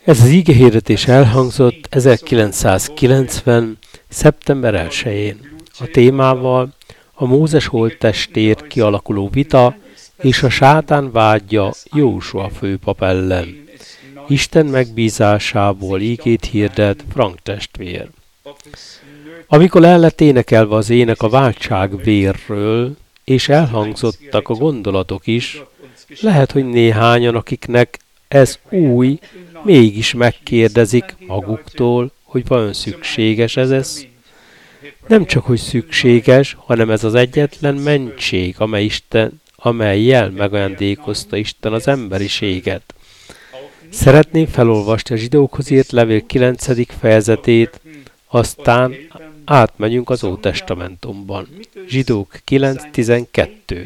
Ez az igehirdetés elhangzott 1990. szeptember 1-én. A témával a Mózes holttestért kialakuló vita és a sátán vádja Jósua főpap ellen. Isten megbízásából ígét hirdet Frank testvér. Amikor el lett énekelve az ének a váltság vérről, és elhangzottak a gondolatok is, lehet, hogy néhányan, akiknek ez új, mégis megkérdezik maguktól, hogy vajon szükséges ez? Nem csak, hogy szükséges, hanem ez az egyetlen mentség, amellyel megajándékozta Isten az emberiséget. Szeretném felolvasni a Zsidókhoz írt levél 9. fejezetét, aztán átmegyünk az Ótestamentumban. Zsidók 9.12.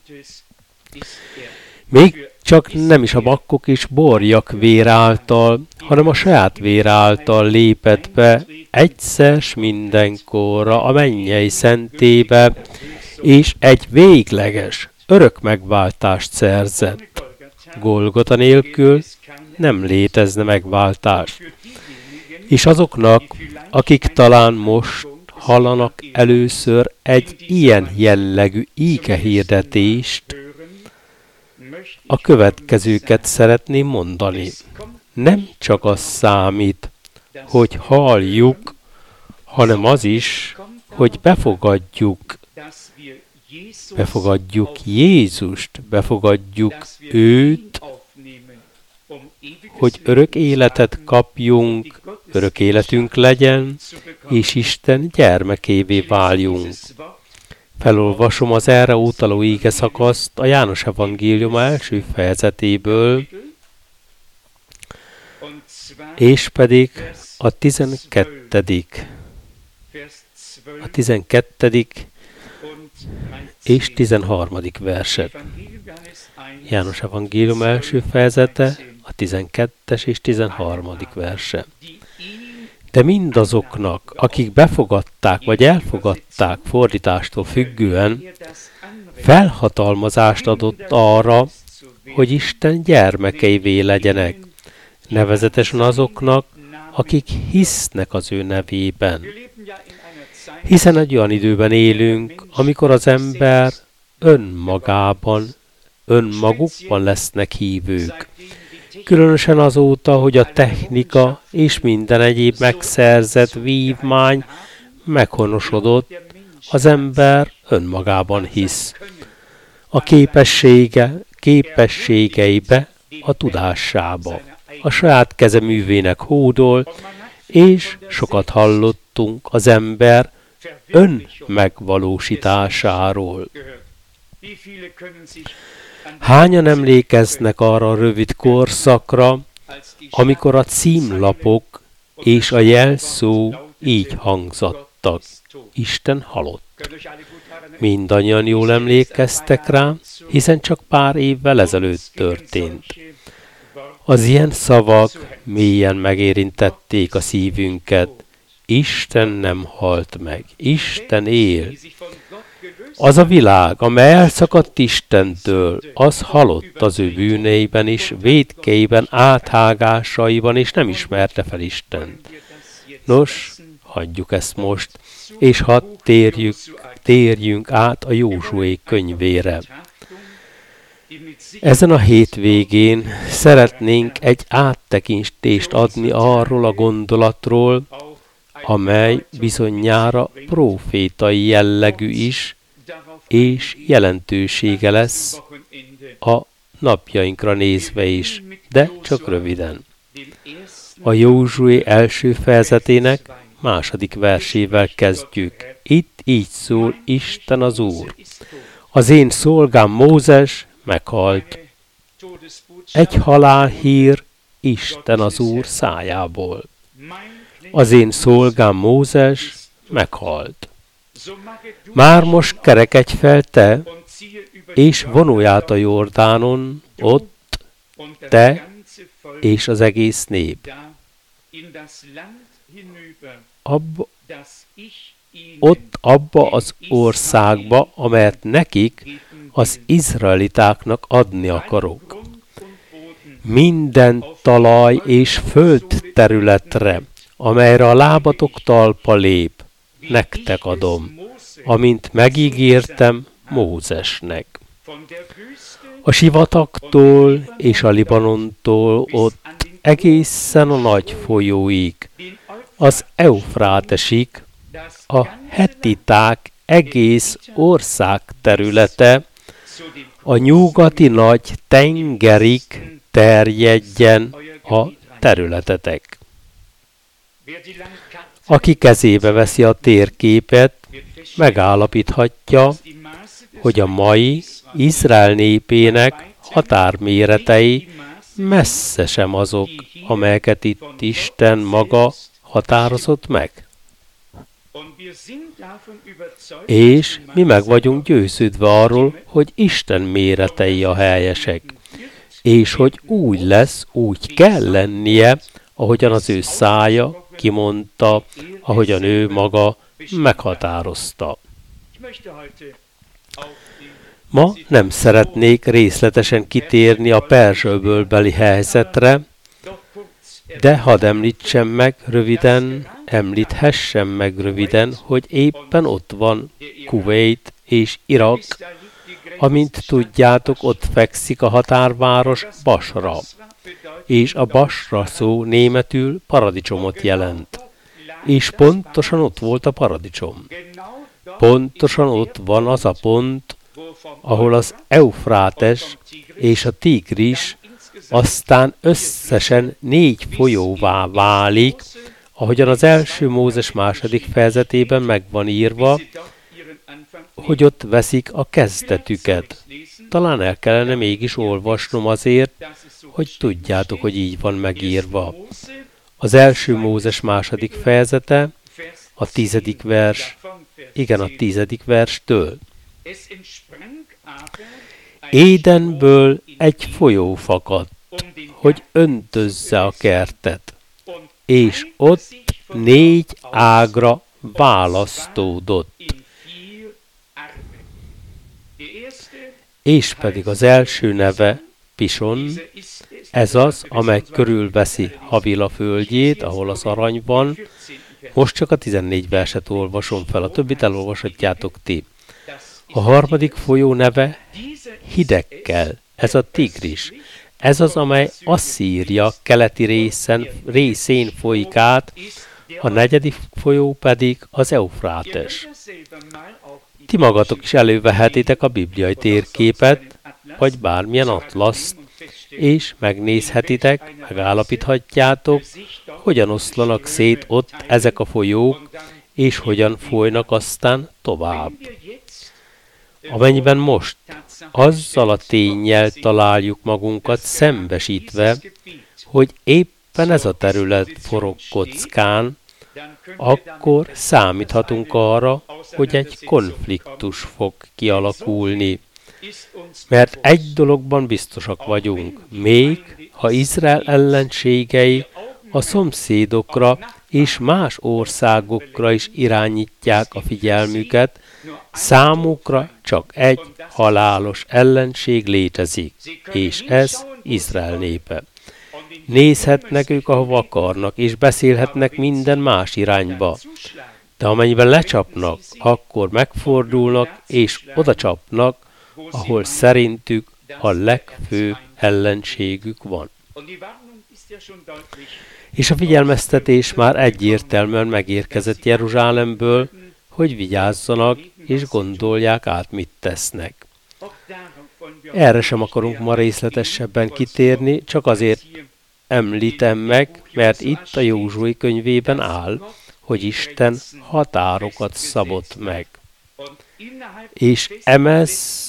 Még csak nem is a bakkok és borjak vér által, hanem a saját vér által lépett be egyszer s mindenkorra a mennyei szentébe, és egy végleges, örök megváltást szerzett. Golgota nélkül nem létezne megváltás. És azoknak, akik talán most hallanak először egy ilyen jellegű ígehirdetést, a következőket szeretném mondani. Nem csak az számít, hogy halljuk, hanem az is, hogy befogadjuk Jézust, befogadjuk őt, hogy örök életet kapjunk, örök életünk legyen, és Isten gyermekévé váljunk. Felolvasom az erre utaló ígeszakaszt a János evangéliuma első fejezetéből, és pedig a 12. és 13. verset. János evangélium első fejezete, a 12. és 13. verse. De mindazoknak, akik befogadták vagy elfogadták fordítástól függően, felhatalmazást adott arra, hogy Isten gyermekeivé legyenek, nevezetesen azoknak, akik hisznek az ő nevében. Hiszen egy olyan időben élünk, amikor az ember önmagukban lesznek hívők. Különösen azóta, hogy a technika és minden egyéb megszerzett vívmány meghonosodott, az ember önmagában hisz. A képességeibe, a tudásába, a saját kezeművének hódol, és sokat hallottunk az ember önmegvalósításáról. Hányan emlékeznek arra a rövid korszakra, amikor a címlapok és a jelszó így hangzottak: Isten halott. Mindannyian jól emlékeztek rá, hiszen csak pár évvel ezelőtt történt. Az ilyen szavak mélyen megérintették a szívünket. Isten nem halt meg, Isten él. Az a világ, amely elszakadt Istentől, az halott az ő bűneiben is, vétkeiben, áthágásaiban, és nem ismerte fel Istent. Nos, hagyjuk ezt most, és hadd térjünk át a Józsué könyvére. Ezen a hétvégén szeretnénk egy áttekintést adni arról a gondolatról, amely bizonyára prófétai jellegű is, és jelentősége lesz a napjainkra nézve is, de csak röviden. A Józsué első fejezetének második versével kezdjük. Itt így szól Isten az Úr. Az én szolgám Mózes meghalt. Egy halálhír Isten az Úr szájából. Az én szolgám Mózes meghalt. Már most kerekedj fel te, és vonulj át a Jordánon, ott te és az egész nép. Ott abba az országba, amelyet nekik, az izraelitáknak adni akarok. minden talaj és földterületre, amelyre a lábatok talpa lép, nektek adom, amint megígértem Mózesnek. A sivatagtól és a Libanontól ott egészen a nagy folyóig, az Eufrátesig, a hettiták egész ország területe, a nyugati nagy tengerig terjedjen a területetek. Aki kezébe veszi a térképet, megállapíthatja, hogy a mai Izrael népének határméretei messze sem azok, amelyeket itt Isten maga határozott meg. És mi meg vagyunk győződve arról, hogy Isten méretei a helyesek, és hogy úgy lesz, úgy kell lennie, ahogyan az ő szája kimondta, ahogyan ő maga meghatározta. Ma nem szeretnék részletesen kitérni a Perzsa-öbölbeli helyzetre, de hadd említhessem meg röviden, hogy éppen ott van Kuvét és Irak, amint tudjátok, ott fekszik a határváros Basra, és a Basra szó németül paradicsomot jelent. És pontosan ott volt a paradicsom. Pontosan ott van az a pont, ahol az Eufrátes és a Tigris aztán összesen 4 folyóvá válik, ahogyan az első Mózes 2. fejezetében meg van írva, hogy ott veszik a kezdetüket. Talán el kellene mégis olvasnom azért, hogy tudjátok, hogy így van megírva. Az első Mózes 2. fejezete, a 10. vers, igen, a 10. verstől. Édenből egy folyó fakadt, hogy öntözze a kertet, és ott 4 ágra választódott. És pedig az első neve Pison, ez az, amely körülveszi Havila földjét, ahol az arany van. Most csak a 14 verset olvasom fel, a többit elolvashatjátok ti. A harmadik folyó neve Hidekkel, ez a Tigris. Ez az, amely Asszíria keleti részén folyik át, a 4. folyó pedig az Eufrátes. Ti magatok is elővehetitek a bibliai térképet, vagy bármilyen atlaszt, és megnézhetitek, megállapíthatjátok, hogyan oszlanak szét ott ezek a folyók, és hogyan folynak aztán tovább. Amennyiben most azzal a ténnyel találjuk magunkat szembesítve, hogy éppen ez a terület forog kockán, akkor számíthatunk arra, hogy egy konfliktus fog kialakulni. Mert egy dologban biztosak vagyunk, még ha Izrael ellenségei a szomszédokra és más országokra is irányítják a figyelmüket, számukra csak egy halálos ellenség létezik, és ez Izrael népe. Nézhetnek ők, ahova akarnak, és beszélhetnek minden más irányba. De amennyiben lecsapnak, akkor megfordulnak, és oda csapnak, ahol szerintük a legfőbb ellenségük van. És a figyelmeztetés már egyértelműen megérkezett Jeruzsálemből, hogy vigyázzanak, és gondolják át, mit tesznek. Erre sem akarunk ma részletesebben kitérni, csak azért említem meg, mert itt a Józsué könyvében áll, hogy Isten határokat szabott meg. És emez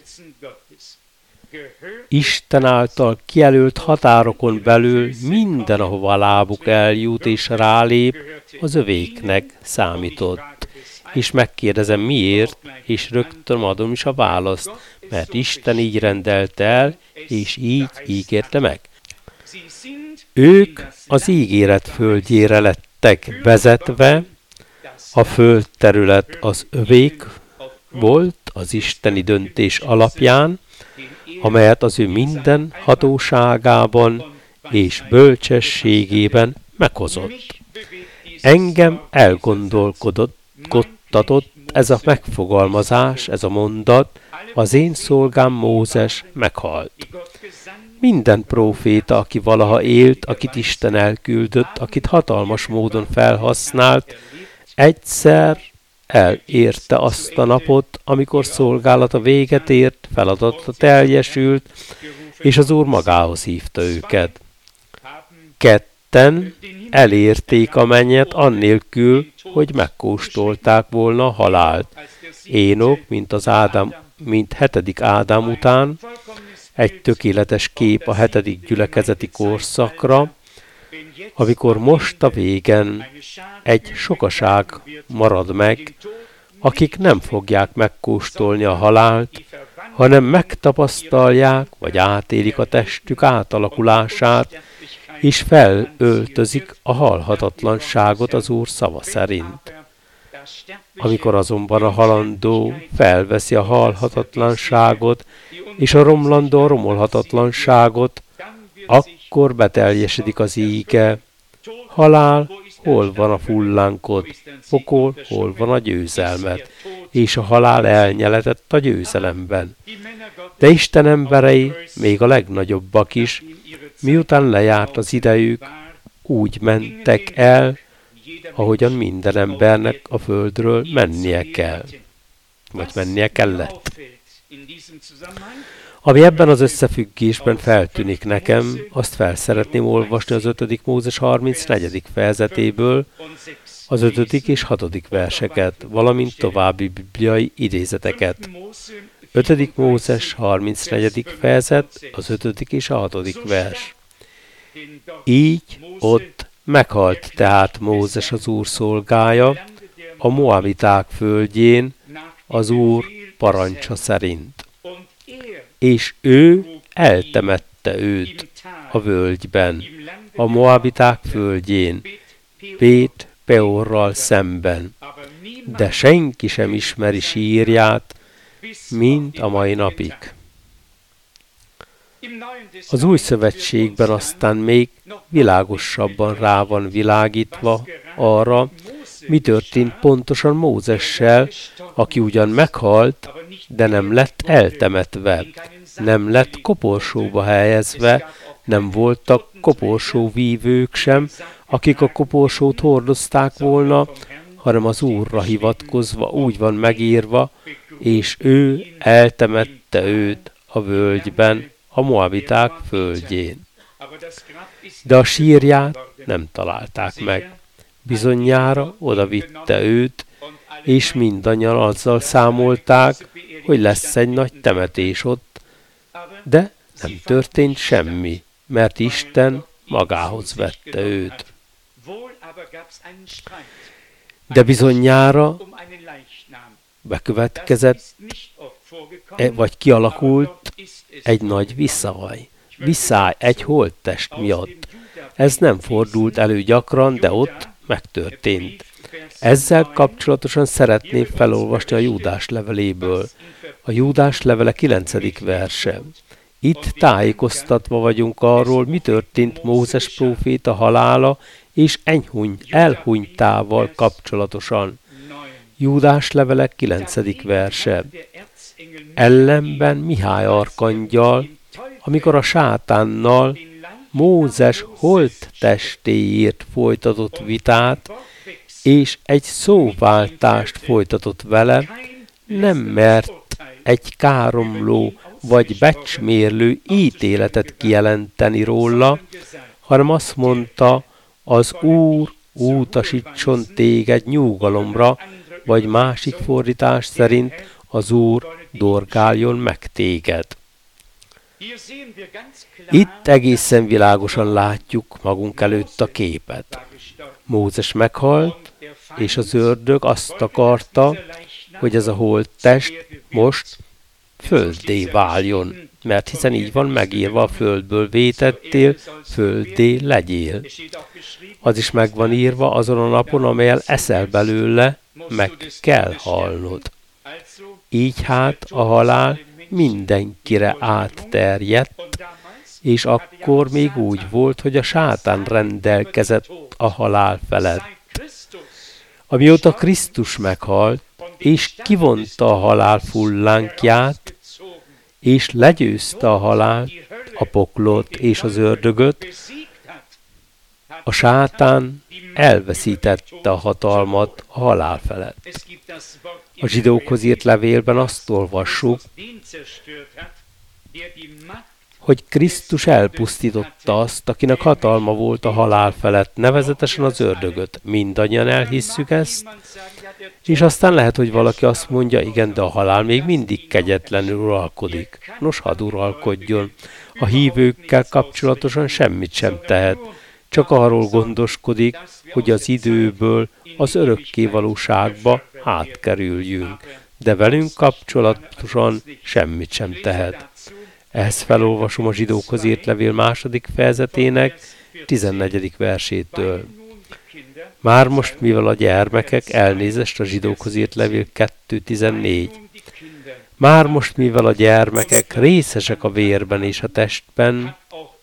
Isten által kijelölt határokon belül minden, ahova a lábuk eljut és rálép, az övéknek számított. És megkérdezem miért, és rögtön adom is a választ, mert Isten így rendelte el, és így ígérte meg. Ők az ígéret földjére lettek vezetve, a földterület az övék volt az isteni döntés alapján, amelyet az ő minden hatóságában és bölcsességében meghozott. Engem elgondolkodtatott ez a megfogalmazás, ez a mondat, az én szolgám Mózes meghalt. Minden próféta, aki valaha élt, akit Isten elküldött, akit hatalmas módon felhasznált, egyszer elérte azt a napot, amikor szolgálata véget ért, feladata teljesült, és az Úr magához hívta őket. Ketten elérték a mennyet annélkül, hogy megkóstolták volna a halált. Énok, mint 7. Ádám után, egy tökéletes kép a 7. gyülekezeti korszakra, amikor most a végen egy sokaság marad meg, akik nem fogják megkóstolni a halált, hanem megtapasztalják, vagy átélik a testük átalakulását, és felöltözik a halhatatlanságot az Úr szava szerint. Amikor azonban a halandó felveszi a halhatatlanságot, és a romlandó a romolhatatlanságot, akkor beteljesedik az íge: halál, hol van a fullánkod, pokol, hol van a győzelmet, és a halál elnyeletett a győzelemben. De Isten emberei, még a legnagyobbak is, miután lejárt az idejük, úgy mentek el, ahogyan minden embernek a földről mennie kell, vagy mennie kellett. Ami ebben az összefüggésben feltűnik nekem, azt fel szeretném olvasni az 5. Mózes 34. fejezetéből, az 5. és 6. verseket, valamint további bibliai idézeteket. 5. Mózes 34. fejezet, az 5. és a 6. vers. Így ott meghalt tehát Mózes az Úr szolgája a moabiták földjén az Úr parancsa szerint. És ő eltemette őt a völgyben, a moabiták földjén, Bét Peorral szemben, de senki sem ismeri sírját, mint a mai napig. Az Új Szövetségben aztán még világosabban rá van világítva arra, mi történt pontosan Mózessel, aki ugyan meghalt, de nem lett eltemetve, nem lett koporsóba helyezve, nem voltak koporsóvívők sem, akik a koporsót hordozták volna, hanem az Úrra hivatkozva úgy van megírva, és ő eltemette őt a völgyben, a moabiták földjén. De a sírját nem találták meg. Bizonyára oda vitte őt, és mindannyian azzal számolták, hogy lesz egy nagy temetés ott, de nem történt semmi, mert Isten magához vette őt. De bizonyára bekövetkezett, vagy kialakult egy nagy visszáj egy holttest miatt. Ez nem fordult elő gyakran, de ott megtörtént. Ezzel kapcsolatosan szeretném felolvasni a Júdás leveléből. A Júdás levele 9. verse. Itt tájékoztatva vagyunk arról, mi történt Mózes próféta halála és elhunytával kapcsolatosan. Júdás levele 9. verse. Ellenben Mihály arkangyal, amikor a sátánnal Mózes holttestéért folytatott vitát, és egy szóváltást folytatott vele, nem mert egy káromló vagy becsmérlő ítéletet kijelenteni róla, hanem azt mondta, az Úr utasítson téged nyugalomra, vagy másik fordítás szerint az Úr dorgáljon meg téged. Itt egészen világosan látjuk magunk előtt a képet. Mózes meghalt, és az ördög azt akarta, hogy ez a holttest most földdé váljon, mert hiszen így van megírva, a földből vétettél, földdé legyél. Az is meg van írva, azon a napon, amelyen eszel belőle, meg kell halnod. Így hát a halál mindenkire átterjedt, és akkor még úgy volt, hogy a sátán rendelkezett a halál felett. Amióta Krisztus meghalt, és kivonta a halál fullánkját, és legyőzte a halált, a poklot és az ördögöt, a sátán elveszítette a hatalmat a halál felett. A zsidókhoz írt levélben azt olvassuk, hogy Krisztus elpusztította azt, akinek hatalma volt a halál felett, nevezetesen az ördögöt. Mindannyian elhisszük ezt, és aztán lehet, hogy valaki azt mondja, igen, de a halál még mindig kegyetlenül uralkodik. Nos, hadd uralkodjon. A hívőkkel kapcsolatosan semmit sem tehet, csak arról gondoskodik, hogy az időből az örökké valóságba átkerüljünk, de velünk kapcsolatosan semmit sem tehet. Ehhez felolvasom a zsidókhoz írt levél 2. fejezetének 14. versétől. Már most, mivel a gyermekek, elnézést, a zsidókhoz írt levél 2.14. Már most, mivel a gyermekek részesek a vérben és a testben,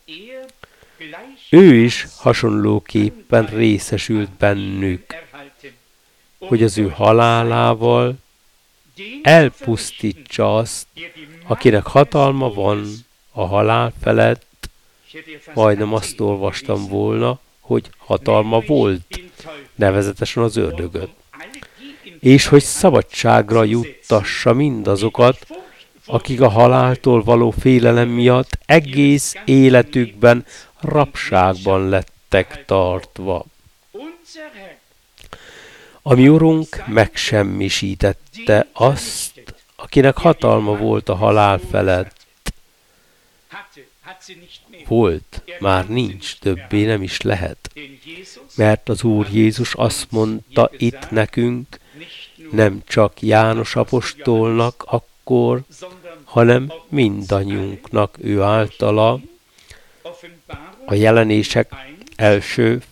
ő is hasonlóképpen részesült bennük, hogy az ő halálával elpusztítsa azt, akinek hatalma van a halál felett, majdnem azt olvastam volna, hogy hatalma volt, nevezetesen az ördögöt, és hogy szabadságra juttassa mindazokat, akik a haláltól való félelem miatt egész életükben rabságban lettek tartva. A mi Urunk megsemmisítette azt, akinek hatalma volt a halál felett. Volt, már nincs, többé nem is lehet. Mert az Úr Jézus azt mondta itt nekünk, nem csak János apostolnak akkor, hanem mindannyiunknak ő általa. A Jelenések első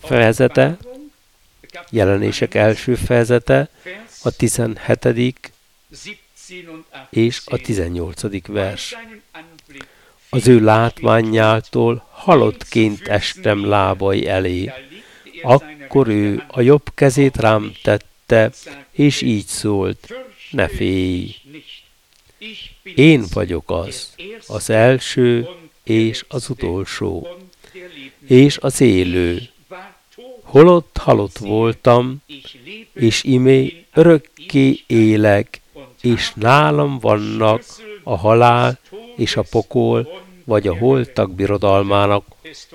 fejezete, a 17. és a 18. vers. Az ő látványától halottként estem lábai elé. Akkor ő a jobb kezét rám tette, és így szólt, ne félj! Én vagyok az első és az utolsó, és az élő. Holott halott voltam, és imé örökké élek, és nálam vannak a halál és a pokol, vagy a holtak birodalmának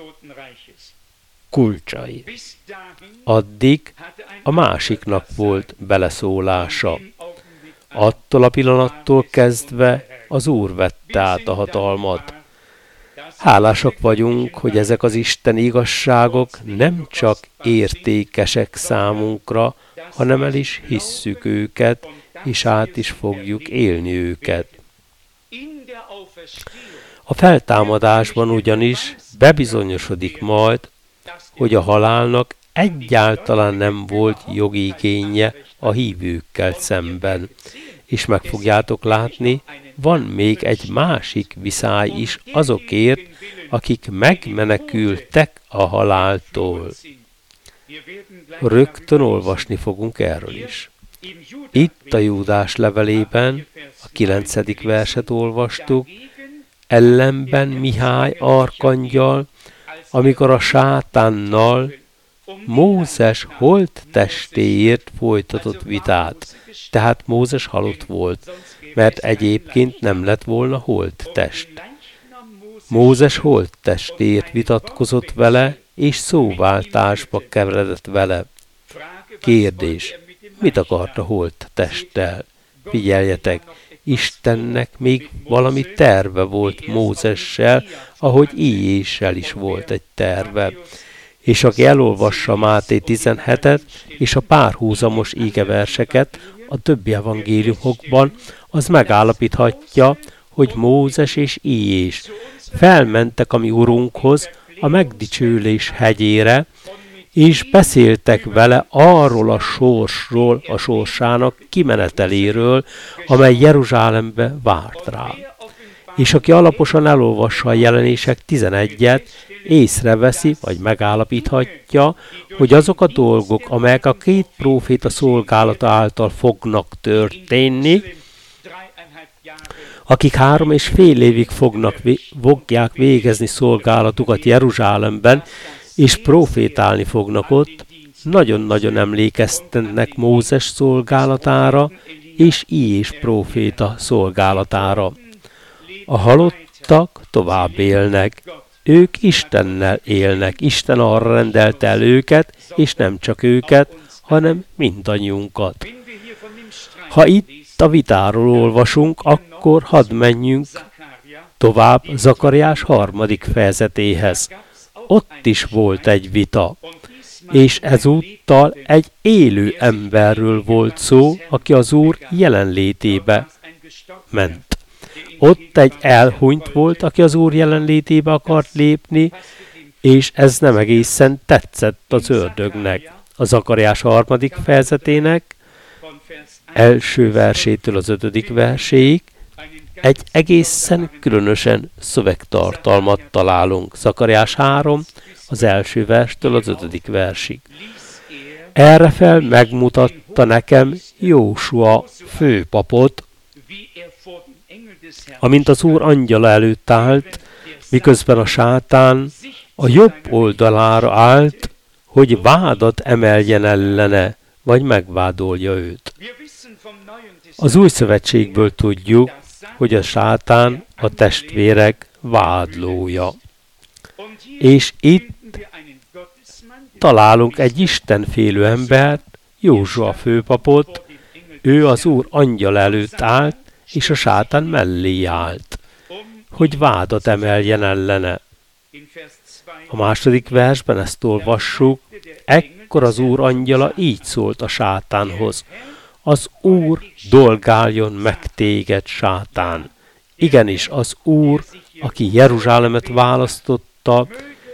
kulcsai. Addig a másiknak volt beleszólása. Attól a pillanattól kezdve az Úr vette át a hatalmat. Hálásak vagyunk, hogy ezek az isteni igazságok nem csak értékesek számunkra, hanem el is hisszük őket, és át is fogjuk élni őket. A feltámadásban ugyanis bebizonyosodik majd, hogy a halálnak egyáltalán nem volt jogigénye a hívőkkel szemben. És meg fogjátok látni, van még egy másik viszály is azokért, akik megmenekültek a haláltól. Rögtön olvasni fogunk erről is. Itt a Júdás levelében, a 9. verset olvastuk, ellenben Mihály arkangyal, amikor a sátánnal Mózes holttestéért folytatott vitát. Tehát Mózes halott volt, mert egyébként nem lett volna holttest. Mózes holttestért vitatkozott vele, és szóváltásba keveredett vele. Kérdés, mit akart a holttesttel? Figyeljetek, Istennek még valami terve volt Mózessel, ahogy Íjéssel is volt egy terve. És aki elolvassa Máté 17-et és a párhuzamos ígeverseket a többi evangéliumokban, az megállapíthatja, hogy Mózes és Íjés felmentek a mi Urunkhoz a megdicsőlés hegyére, és beszéltek vele arról a sorsának kimeneteléről, amely Jeruzsálembe várt rá. és aki alaposan elolvassa a Jelenések 11-et, észreveszi, vagy megállapíthatja, hogy azok a dolgok, amelyek a két próféta szolgálata által fognak történni, akik 3,5 évig fogják végezni szolgálatukat Jeruzsálemben, és profétálni fognak ott, nagyon-nagyon emlékeztetnek Mózes szolgálatára, és Iés próféta szolgálatára. A halottak tovább élnek. Ők Istennel élnek. Isten arra rendelte el őket, és nem csak őket, hanem mindannyiunkat. Ha itt a vitáról olvasunk, akkor hadd menjünk tovább Zakariás 3. fejezetéhez. Ott is volt egy vita, és ezúttal egy élő emberről volt szó, aki az Úr jelenlétébe ment. Ott egy elhunyt volt, aki az Úr jelenlétébe akart lépni, és ez nem egészen tetszett az ördögnek. A Zakariás 3. fejezetének első versétől az 5. verséig egy egészen különösen szövegtartalmat találunk. Zakariás 3, az első verstől az 5. versig. Errefel megmutatta nekem Jósua főpapot, amint az Úr angyala előtt állt, miközben a sátán a jobb oldalára állt, hogy vádat emeljen ellene, vagy megvádolja őt. Az Új Szövetségből tudjuk, hogy a sátán a testvérek vádlója. És itt találunk egy istenfélő embert, Józsua főpapot, ő az Úr angyal előtt állt, és a sátán mellé állt, hogy vádat emeljen ellene. A második versben ezt olvassuk, ekkor az Úr angyala így szólt a sátánhoz: az Úr dolgáljon meg téged, sátán. Igenis, az Úr, aki Jeruzsálemet választotta,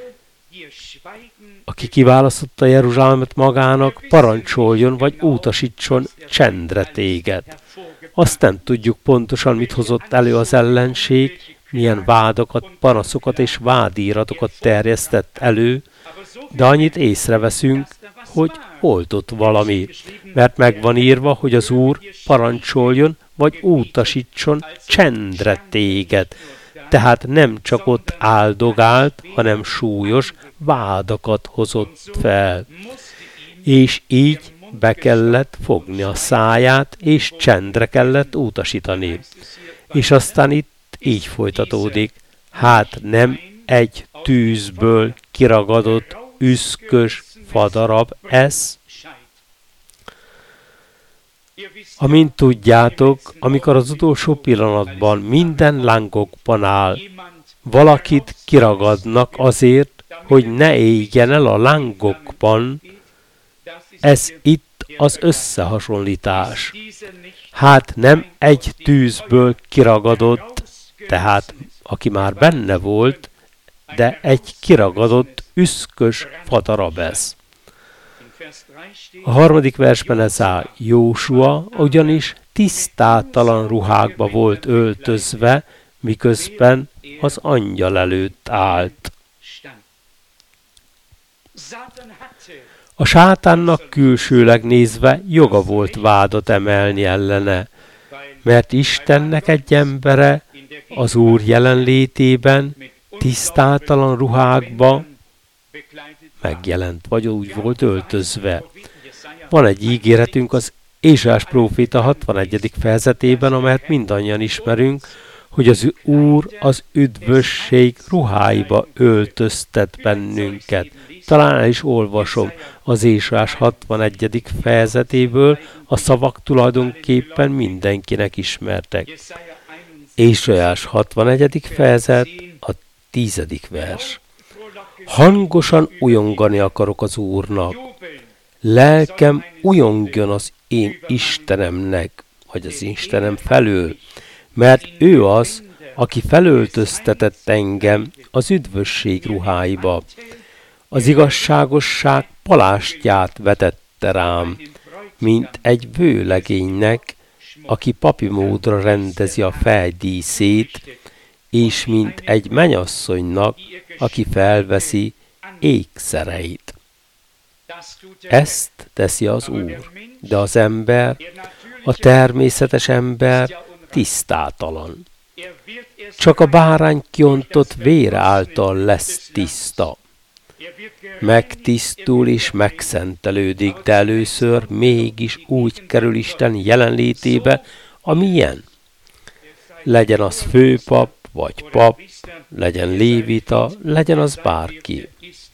aki kiválasztotta Jeruzsálemet magának, parancsoljon vagy utasítson csendre téged. Azt nem tudjuk pontosan, mit hozott elő az ellenség, milyen vádakat, panaszokat és vádíratokat terjesztett elő, de annyit észreveszünk, hogy volt ott valami, mert meg van írva, hogy az Úr parancsoljon vagy utasítson csendre téged. Tehát nem csak ott áldogált, hanem súlyos vádakat hozott fel. És így be kellett fogni a száját, és csendre kellett utasítani. És aztán itt így folytatódik: hát nem egy tűzből kiragadott üszkös fadarab ez? Amint tudjátok, amikor az utolsó pillanatban minden lángokban áll, valakit kiragadnak azért, hogy ne égjen el a lángokban, ez itt az összehasonlítás. Hát nem egy tűzből kiragadott, tehát aki már benne volt, de egy kiragadott üszkös fadarab ez. A 3. versben ez áll: Jósua ugyanis tisztátalan ruhákba volt öltözve, miközben az angyal előtt állt. A sátánnak külsőleg nézve joga volt vádat emelni ellene, mert Istennek egy embere az Úr jelenlétében tisztátalan ruhákba megjelent, vagy úgy volt öltözve. Van egy ígéretünk az Ézsaiás próféta 61. fejezetében, amelyet mindannyian ismerünk, hogy az Úr az üdvösség ruháiba öltöztet bennünket. Talán el is olvasom az Ézsaiás 61. fejezetéből, a szavak tulajdonképpen mindenkinek ismertek. Ézsaiás 61. fejezet, a 10. vers. Hangosan ujjongani akarok az Úrnak. Lelkem ujjongjon az én Istenemnek, vagy az Istenem felől, mert ő az, aki felöltöztetett engem az üdvösség ruháiba. Az igazságosság palástját vetette rám, mint egy vőlegénynek, aki papi módra rendezi a fejdíszét, és mint egy mennyasszonynak, aki felveszi ékszereit. Ezt teszi az Úr, de az ember, a természetes ember tisztátalan. Csak a bárány kiontott vére által lesz tiszta. Megtisztul és megszentelődik, de először mégis úgy kerül Isten jelenlétébe, amilyen. Legyen az főpap, vagy pap, legyen lévita, legyen az bárki.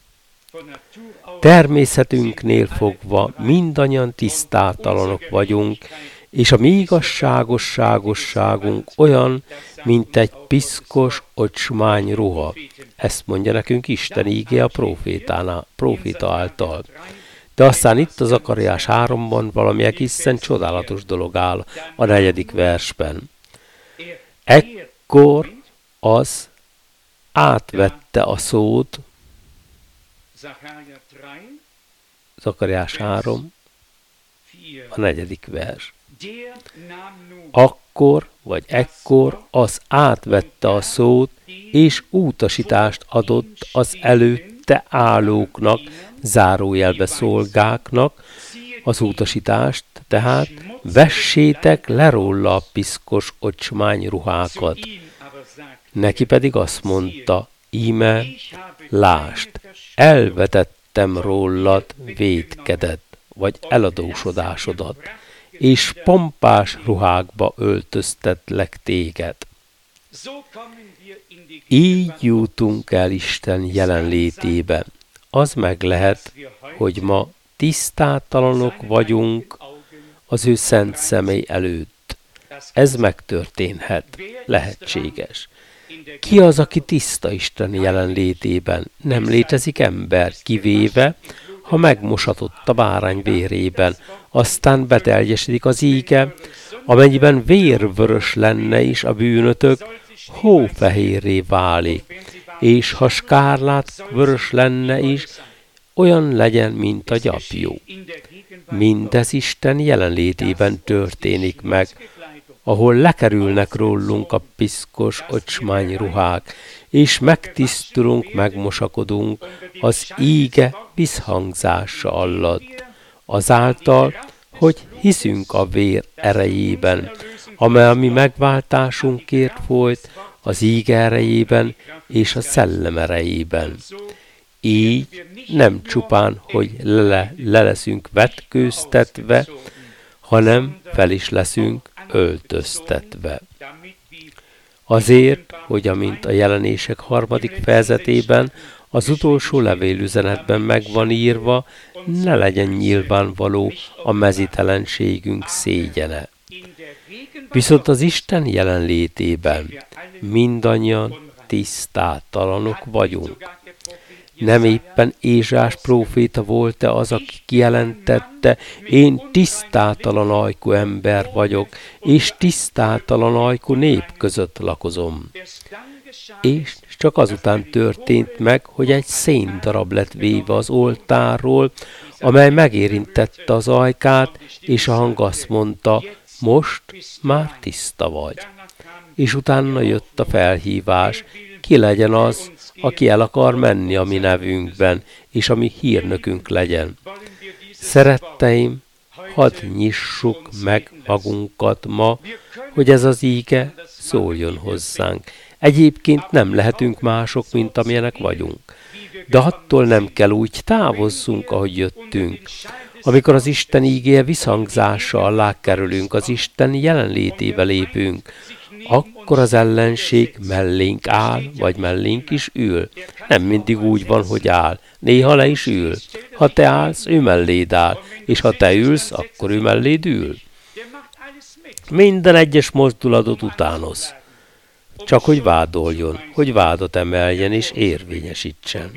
Természetünknél fogva mindannyian tisztátalanok vagyunk, és a mi igazságosságunk olyan, mint egy piszkos ocsmány ruha. Ezt mondja nekünk Isten ígé a próféta által. De aztán itt az Zakariás 3-ban valami egészen csodálatos dolog áll a 4. versben. Ekkor az átvette a szót, Zakariás 3, a 4. vers. Akkor, vagy ekkor az átvette a szót, és utasítást adott az előtte állóknak, zárójelbe szolgáknak, az utasítást, tehát vessétek le róla a piszkos ocsmány ruhákat. Neki pedig azt mondta, íme, lásd, elvetettem rólad vétkedet, vagy eladósodásodat, és pompás ruhákba öltöztetlek téged. Így jutunk el Isten jelenlétébe. Az meg lehet, hogy ma tisztátalanok vagyunk az ő szent személy előtt. Ez megtörténhet, lehetséges. Ki az, aki tiszta Isten jelenlétében? Nem létezik ember, kivéve, ha megmosatott a bárány vérében, aztán beteljesedik az íge, amennyiben vérvörös lenne is a bűnötök, hófehérré válik, és ha skárlát vörös lenne is, olyan legyen, mint a gyapjú. Mindez Isten jelenlétében történik meg, ahol lekerülnek rólunk a piszkos ocsmány ruhák, és megtisztulunk, megmosakodunk az íge visszhangzása alatt, azáltal, hogy hiszünk a vér erejében, amely a mi megváltásunkért folyt, az íge erejében és a szellem erejében. Így nem csupán, hogy le leszünk vetkőztetve, hanem fel is leszünk öltöztetve. Azért, hogy amint a Jelenések 3. fejezetében, az utolsó levélüzenetben megvan írva, ne legyen nyilvánvaló a mezítelenségünk szégyene. Viszont az Isten jelenlétében mindannyian tisztátalanok vagyunk. Nem éppen Ézsás próféta volt-e az, aki kijelentette, én tisztátalan ajkú ember vagyok, és tisztátalan ajkú nép között lakozom. És csak azután történt meg, hogy egy széndarab lett véve az oltárról, amely megérintette az ajkát, és a hang azt mondta, most már tiszta vagy. És utána jött a felhívás, ki legyen az, aki el akar menni a mi nevünkben, és a mi hírnökünk legyen. Szeretteim, hadd nyissuk meg magunkat ma, hogy ez az íge szóljon hozzánk. Egyébként nem lehetünk mások, mint amilyenek vagyunk. De attól nem kell úgy távozzunk, ahogy jöttünk. Amikor az Isten ígéje visszhangzása alá kerülünk, az Isten jelenlétébe lépünk, akkor az ellenség mellénk áll, vagy mellénk is ül. Nem mindig úgy van, hogy áll. Néha le is ül. Ha te állsz, ő melléd áll, és ha te ülsz, akkor ő melléd ül. Minden egyes mozdulatot utánoz. Csak hogy vádoljon, hogy vádat emeljen és érvényesítsen.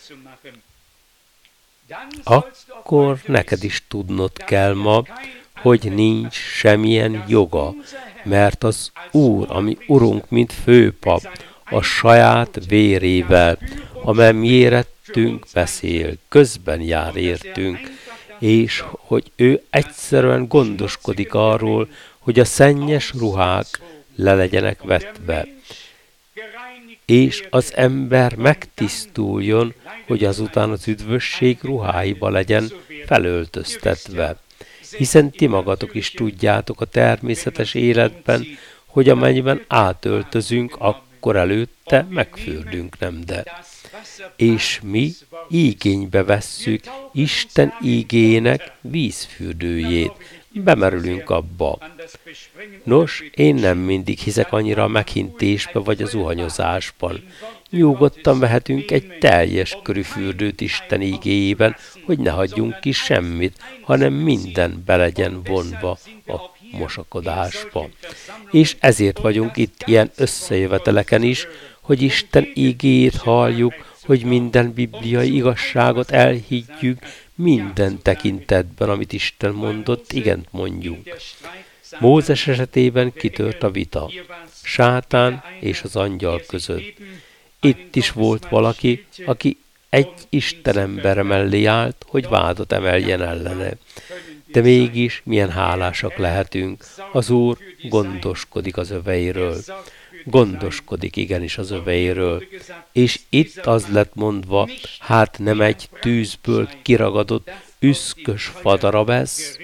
Akkor neked is tudnod kell ma, hogy nincs semmilyen joga, mert az Úr, ami Urunk, mint főpap, a saját vérével, amely mi érettünk beszél, közben jár értünk, és hogy ő egyszerűen gondoskodik arról, hogy a szennyes ruhák le legyenek vetve. és az ember megtisztuljon, hogy azután az üdvösség ruháiba legyen felöltöztetve. Hiszen ti magatok is tudjátok a természetes életben, hogy amennyiben átöltözünk, akkor előtte megfürdünk, nem de. És mi igénybe vesszük Isten ígének vízfürdőjét. Bemerülünk abba. Nos, én nem mindig hiszek annyira a meghintésbe vagy a zuhanyozásban. Nyugodtan vehetünk egy teljes körű fürdőt Isten ígéjében, hogy ne hagyjunk ki semmit, hanem minden be legyen vonva a mosakodásba. És ezért vagyunk itt ilyen összejöveteleken is, hogy Isten ígéjét halljuk, hogy minden bibliai igazságot elhiggyük, minden tekintetben, amit Isten mondott, igent mondjunk. Mózes esetében kitört a vita, Sátán és az angyal között. Itt is volt valaki, aki egy istenember mellé állt, hogy vádat emeljen ellene. De mégis milyen hálásak lehetünk. Az Úr gondoskodik az öveiről. Gondoskodik igenis az öveiről. És itt az lett mondva, hát nem egy tűzből kiragadott, üszkös fadarab ez?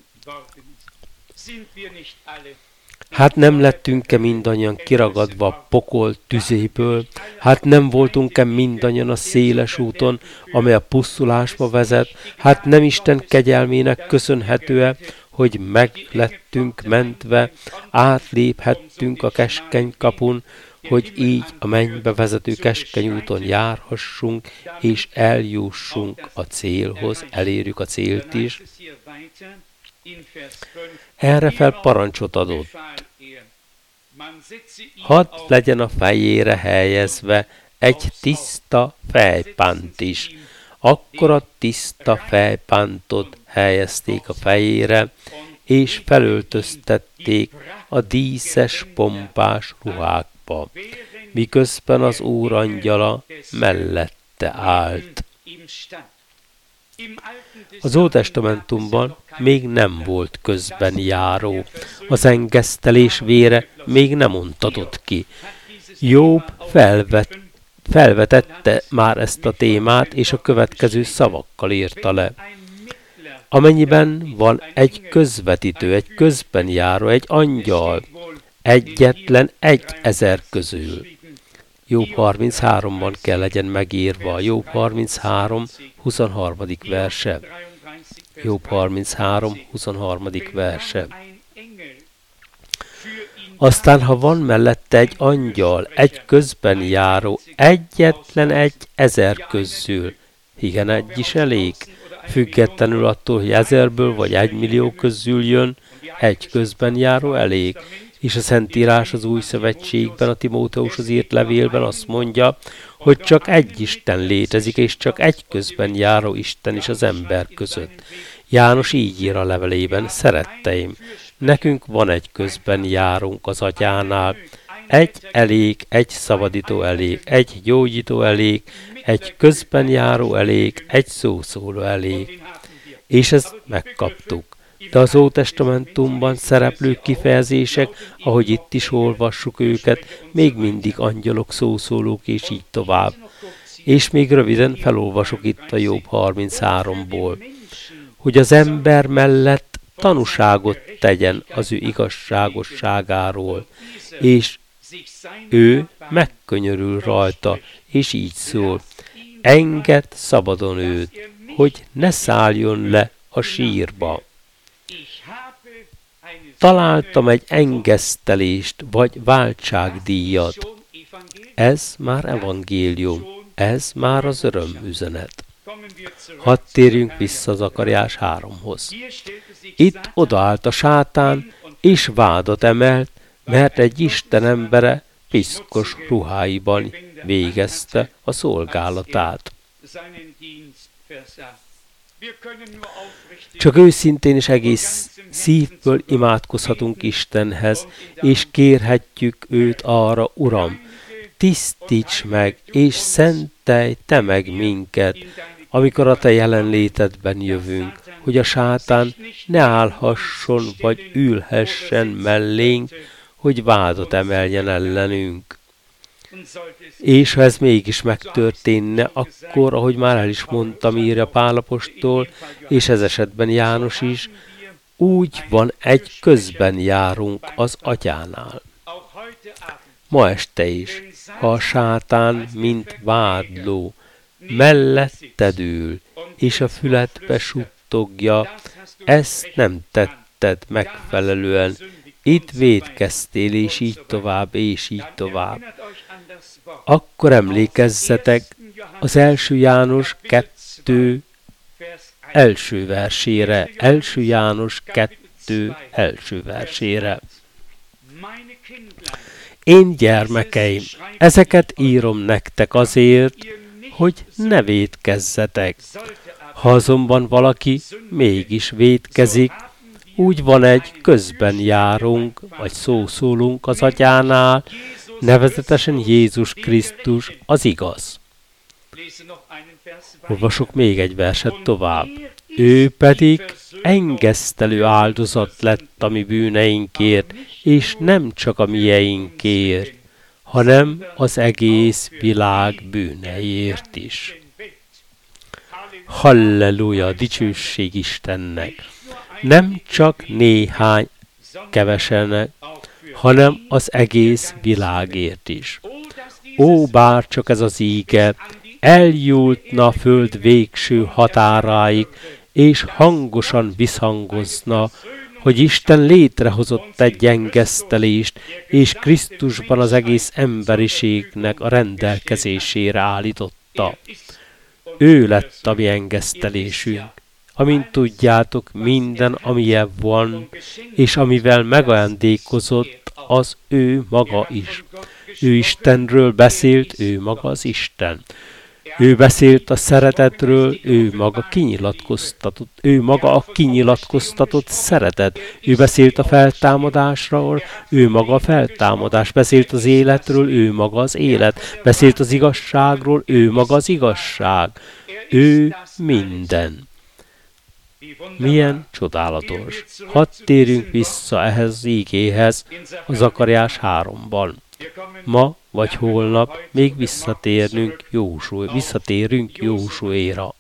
Hát nem lettünk-e mindannyian kiragadva a pokol tüzéből? Hát nem voltunk-e mindannyian a széles úton, amely a pusztulásba vezet? Hát nem Isten kegyelmének köszönhető-e, hogy meg lettünk mentve, átléphettünk a keskeny kapun, hogy így a mennybe vezető keskeny úton járhassunk, és eljussunk a célhoz, elérjük a célt is. Erre fel parancsot adott. Hadd legyen a fejére helyezve egy tiszta fejpánt is. Akkor a tiszta fejpántot helyezték a fejére, és felöltöztették a díszes, pompás ruhákba, miközben az Úr angyala mellette állt. Az Ótestamentumban még nem volt közben járó, az engesztelés vére még nem ontadott ki. Jobb felvetette már ezt a témát, és a következő szavakkal írta le. Amennyiben van egy közvetítő, egy közben járó, egy angyal, egyetlen 1000 közül. Jobb 33-ban kell legyen megírva, Jobb 33, 23. verse. Jobb 33, 23. verse. Aztán, ha van mellette egy angyal, egy közben járó, egyetlen 1000 közül, igen, egy is elég, függetlenül attól, hogy 1000-ből vagy 1 millió közül jön, egy közben járó elég. És a Szentírás az Új Szövetségben, a Timóteushoz írt levélben azt mondja, hogy csak egy Isten létezik, és csak egy közben járó Isten is az ember között. János így ír a levelében, szeretteim, nekünk van egy közben járunk az Atyánál, egy elég, egy szabadító elég, egy gyógyító elég, egy közben járó elég, egy szószóló elég. És ezt megkaptuk. De az Ótestamentumban szereplő kifejezések, ahogy itt is olvassuk őket, még mindig angyalok, szószólók és így tovább. És még röviden felolvasok itt a Jobb 33-ból, hogy az ember mellett tanúságot tegyen az ő igazságosságáról, és ő megkönyörül rajta, és így szól, engedd szabadon őt, hogy ne szálljon le a sírba. Találtam egy engesztelést, vagy váltságdíjat. Ez már evangélium, ez már az örömüzenet. Hadd térjünk vissza Zakariás 3-hoz. Itt odaállt a Sátán, és vádat emelt, mert egy Isten embere piszkos ruháiban végezte a szolgálatát. Csak őszintén és egész szívből imádkozhatunk Istenhez, és kérhetjük őt arra, Uram, tisztíts meg, és szentelj te meg minket, amikor a te jelenlétedben jövünk, hogy a Sátán ne állhasson, vagy ülhessen mellénk, hogy vádat emeljen ellenünk. És ha ez mégis megtörténne, akkor, ahogy már el is mondtam, írja Pál apostol, és ez esetben János is, úgy van, egy közben járunk az Atyánál. Ma este is, ha a sátán, mint vádló, melletted ül, és a füledbe suttogja, ezt nem tetted megfelelően, itt vétkeztél, és így tovább, és így tovább. Akkor emlékezzetek az 1. János 2. első versére, 1. János 2. első versére. Én gyermekeim, ezeket írom nektek azért, hogy ne vétkezzetek. Ha azonban valaki mégis vétkezik, úgy van, egy közben járunk, vagy szószólunk az Atyánál, nevezetesen Jézus Krisztus az igaz. Olvasok még egy verset tovább. Ő pedig engesztelő áldozat lett a mi bűneinkért, és nem csak a mieinkért, hanem az egész világ bűneiért is. Halleluja, dicsőség Istennek! Nem csak néhány kevesenek, hanem az egész világért is. Ó, bárcsak ez az íge eljutna a föld végső határáig, és hangosan visszhangozna, hogy Isten létrehozott egy gyengesztelést, és Krisztusban az egész emberiségnek a rendelkezésére állította. Ő lett a mi engesztelésünk. Amint tudjátok, minden, amilyen van, és amivel megajándékozott, az ő maga is. Ő Istenről beszélt, ő maga az Isten. Ő beszélt a szeretetről, ő maga a kinyilatkoztatott szeretet. Ő beszélt a feltámadásról, ő maga a feltámadás. Beszélt az életről, ő maga az élet. Beszélt az igazságról, ő maga az igazság. Ő minden. Milyen csodálatos. Hadd térjünk vissza ehhez az ígéhez a Zakariás 3-ban. Ma vagy holnap még visszatérünk Józsuéra.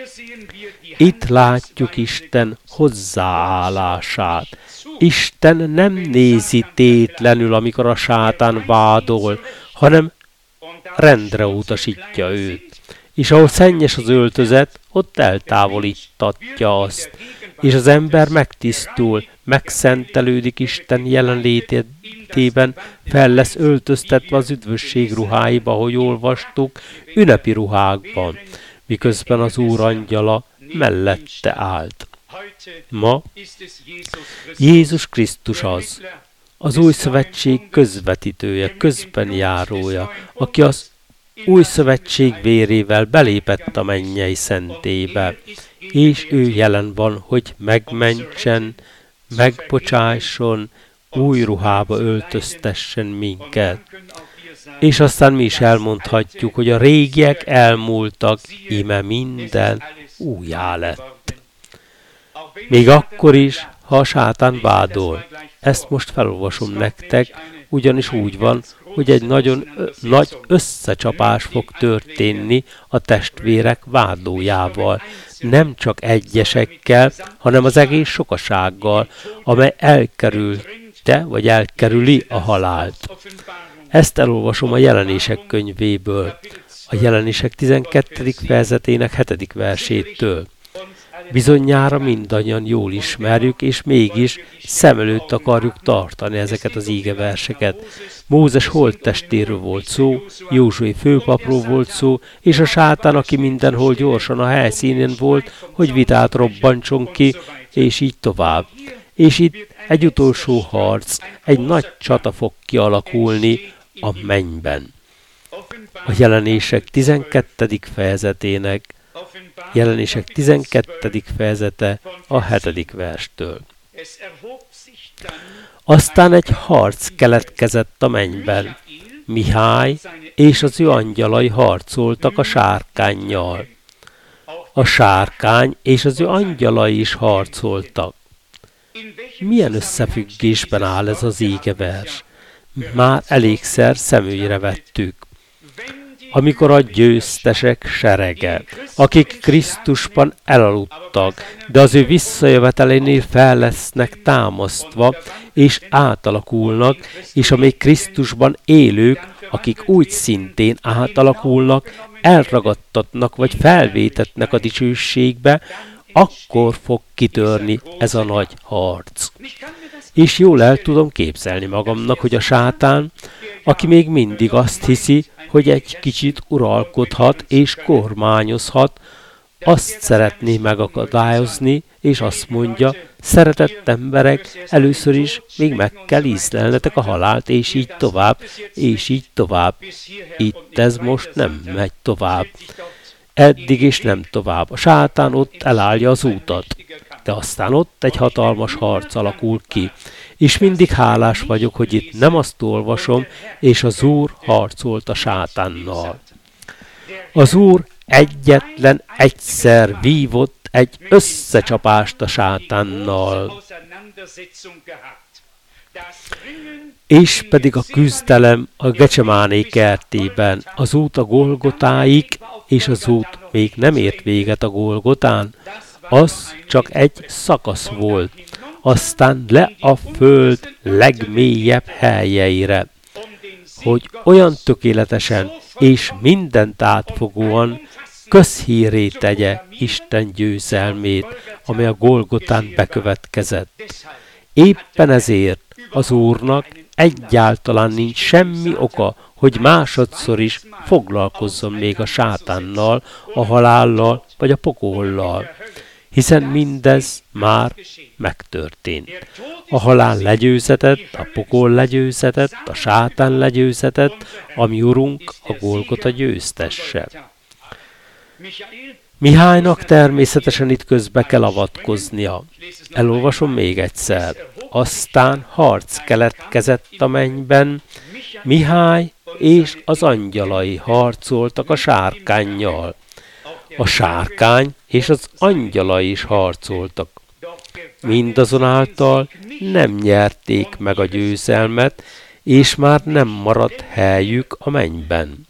Itt látjuk Isten hozzáállását. Isten nem nézi tétlenül, amikor a sátán vádol, hanem rendre utasítja őt. És ahol szennyes az öltözet, ott eltávolítatja azt. És az ember megtisztul, megszentelődik Isten jelenlétében, fel lesz öltöztetve az üdvösség ruháiba, ahogy olvastuk, ünnepi ruhákban, miközben az Úr angyala mellette állt. Ma Jézus Krisztus az új szövetség közvetítője, közbenjárója, aki az új szövetség vérével belépett a mennyei szentélybe, és ő jelen van, hogy megmentsen, megbocsásson, új ruhába öltöztessen minket. És aztán mi is elmondhatjuk, hogy a régiek elmúltak, íme minden újjá lett. Még akkor is, ha a sátán vádol. Ezt most felolvasom nektek, ugyanis úgy van, hogy egy nagyon nagy összecsapás fog történni a testvérek vádlójával. Nem csak egyesekkel, hanem az egész sokasággal, amely elkerülte, vagy elkerüli a halált. Ezt elolvasom a Jelenések könyvéből, a Jelenések 12. fejezetének 7. versétől. Bizonyára mindannyian jól ismerjük, és mégis szem előtt akarjuk tartani ezeket az ígeverseket. Mózes holttestéről volt szó, Józsué főpapról volt szó, és a sátán, aki mindenhol gyorsan a helyszínén volt, hogy vitát robbantson ki, és így tovább. És itt egy utolsó harc, egy nagy csata fog kialakulni a mennyben. A Jelenések 12. fejezetének Jelenések 12. fejezete a 7. verstől. Aztán egy harc keletkezett a mennyben. Mihály és az ő angyalai harcoltak a sárkánnyal. A sárkány és az ő angyalai is harcoltak. Milyen összefüggésben áll ez az ígevers? már elégszer szemügyre vettük. Amikor a győztesek serege, akik Krisztusban elaludtak, de az ő visszajövetelénél fel lesznek támasztva, és átalakulnak, és a még Krisztusban élők, akik úgy szintén átalakulnak, elragadtatnak vagy felvétetnek a dicsőségbe, akkor fog kitörni ez a nagy harc. És jól el tudom képzelni magamnak, hogy a sátán, aki még mindig azt hiszi, hogy egy kicsit uralkodhat és kormányozhat, azt szeretné megakadályozni, és azt mondja, szeretett emberek, először is még meg kell ízlelnetek a halált, és így tovább, és így tovább. Itt ez most nem megy tovább. Eddig is nem tovább. A sátán ott elállja az útat. De aztán ott egy hatalmas harc alakul ki. És mindig hálás vagyok, hogy itt nem azt olvasom, és az Úr harcolt a sátánnal. Az Úr egyetlen egyszer vívott egy összecsapást a sátánnal. És pedig a küzdelem a Gecsemáné kertében, az út a Golgotáig, és az út még nem ért véget a Golgotán, az csak egy szakasz volt, aztán le a föld legmélyebb helyeire, hogy olyan tökéletesen és mindent átfogóan közhírré tegye Isten győzelmét, amely a Golgotán bekövetkezett. Éppen ezért az Úrnak egyáltalán nincs semmi oka, hogy másodszor is foglalkozzon még a sátánnal, a halállal vagy a pokollal, hiszen mindez már megtörtént. A halál legyőzetett, a pokol legyőzetett, a sátán legyőzetett, a mi Urunk a Golgota győztesse. Mihálynak természetesen itt közbe kell avatkoznia. Elolvasom még egyszer. Aztán harc keletkezett a mennyben, Mihály és az angyalai harcoltak a sárkánnyal. A sárkány és az angyalai is harcoltak. Mindazonáltal nem nyerték meg a győzelmet, és már nem maradt helyük a mennyben.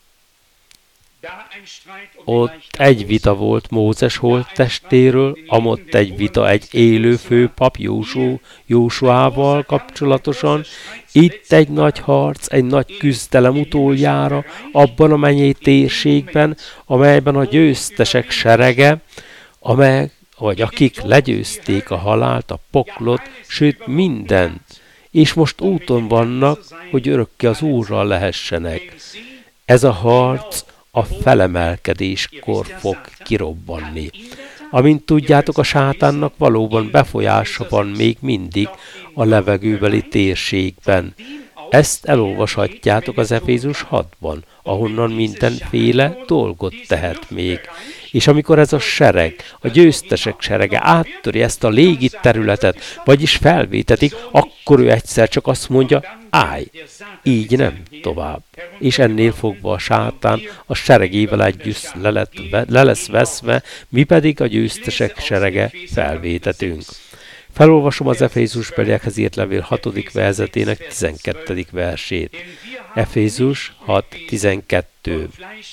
Ott egy vita volt Mózes holttestéről, amott egy vita egy élő főpap Jósuával kapcsolatosan, itt egy nagy harc, egy nagy küzdelem utoljára, abban a mennyei térségben, amelyben a győztesek serege, vagy akik legyőzték a halált, a poklot, sőt mindent, és most úton vannak, hogy örökké az Úrral lehessenek. Ez a harc a felemelkedéskor fog kirobbanni. Amint tudjátok, a sátánnak valóban befolyása van még mindig a levegőbeli térségben. Ezt elolvashatjátok az Efézus 6-ban, ahonnan mindenféle dolgot tehet még. És amikor ez a sereg, a győztesek serege áttöri ezt a légi területet, vagyis felvétetik, akkor ő egyszer csak azt mondja, állj, így nem tovább. És ennél fogva a sátán a seregével együtt le lesz veszve, mi pedig a győztesek serege felvétetünk. Felolvasom az Efézusbeliekhez írt levél 6. fejezetének 12. versét. Efézus 6.12.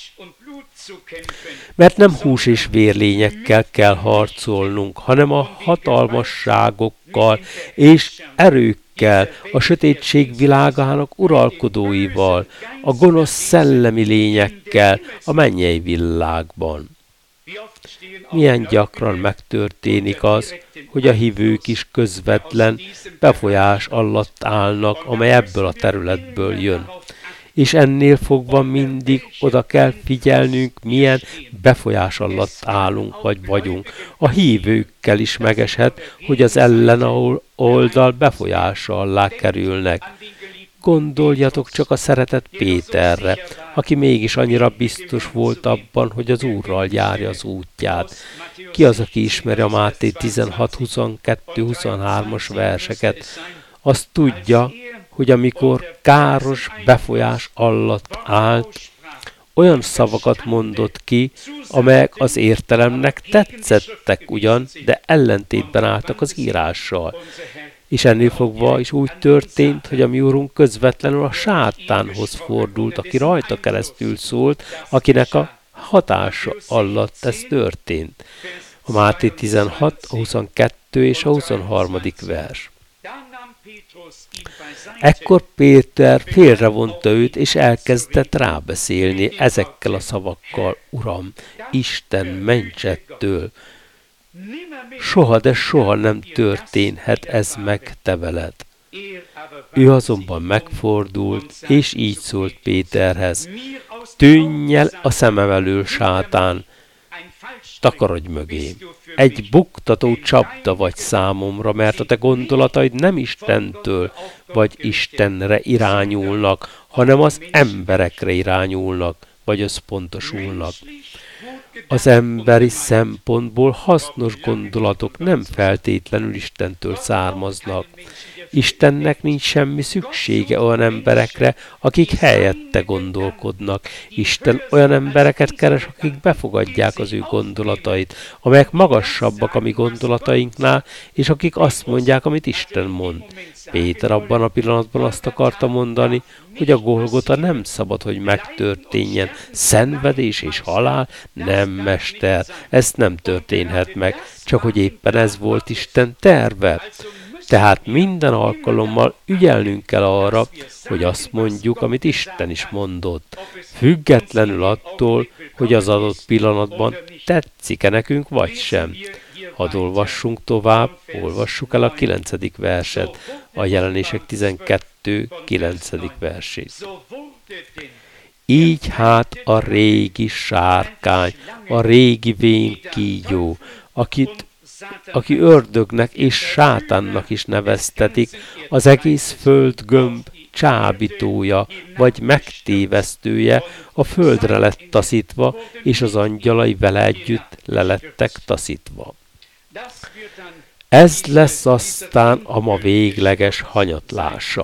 Mert nem hús és vérlényekkel kell harcolnunk, hanem a hatalmasságokkal és erőkkel, a sötétség világának uralkodóival, a gonosz szellemi lényekkel a mennyei világban. Milyen gyakran megtörténik az, hogy a hívők is közvetlen befolyás alatt állnak, amely ebből a területből jön. És ennél fogva mindig oda kell figyelnünk, milyen befolyás alatt állunk vagy vagyunk. A hívőkkel is megeshet, hogy az oldal befolyása alá kerülnek. Gondoljatok csak a szeretett Péterre, aki mégis annyira biztos volt abban, hogy az Úrral járja az útját. Ki az, aki ismeri a Máté 16, 22, 23-as verseket? Azt tudja, hogy amikor káros befolyás alatt állt, olyan szavakat mondott ki, amelyek az értelemnek tetszettek ugyan, de ellentétben álltak az írással. És ennél fogva is úgy történt, hogy a mi Urunk közvetlenül a sátánhoz fordult, aki rajta keresztül szólt, akinek a hatása alatt ez történt. A Máté 16, a 22 és a 23. vers. Ekkor Péter félrevonta őt, és elkezdett rábeszélni ezekkel a szavakkal: Uram, Isten, ments ettől! Soha, de soha nem történhet ez meg te veled. Ő azonban megfordult, és így szólt Péterhez: Tűnj el a szemem elől, sátán, takarodj mögé. Egy buktató csapda vagy számomra, mert a te gondolataid nem Istentől vagy Istenre irányulnak, hanem az emberekre irányulnak, vagy összpontosulnak. Az emberi szempontból hasznos gondolatok nem feltétlenül Istentől származnak. Istennek nincs semmi szüksége olyan emberekre, akik helyette gondolkodnak. Isten olyan embereket keres, akik befogadják az ő gondolatait, amelyek magasabbak a mi gondolatainknál, és akik azt mondják, amit Isten mond. Péter abban a pillanatban azt akarta mondani, hogy a Golgota nem szabad, hogy megtörténjen. Szenvedés és halál? Nem, mester, ez nem történhet meg, csak hogy éppen ez volt Isten terve. Tehát minden alkalommal ügyelnünk kell arra, hogy azt mondjuk, amit Isten is mondott, függetlenül attól, hogy az adott pillanatban tetszik-e nekünk, vagy sem. Hadd olvassunk tovább, olvassuk el a 9. verset, a Jelenések 12. 9. versét. Így hát a régi sárkány, a régi vén kígyó, aki ördögnek és sátánnak is neveztetik, az egész földgömb csábítója, vagy megtévesztője, a földre lett taszítva, és az angyalai vele együtt lelettek taszítva. Ez lesz aztán a ma végleges hanyatlása.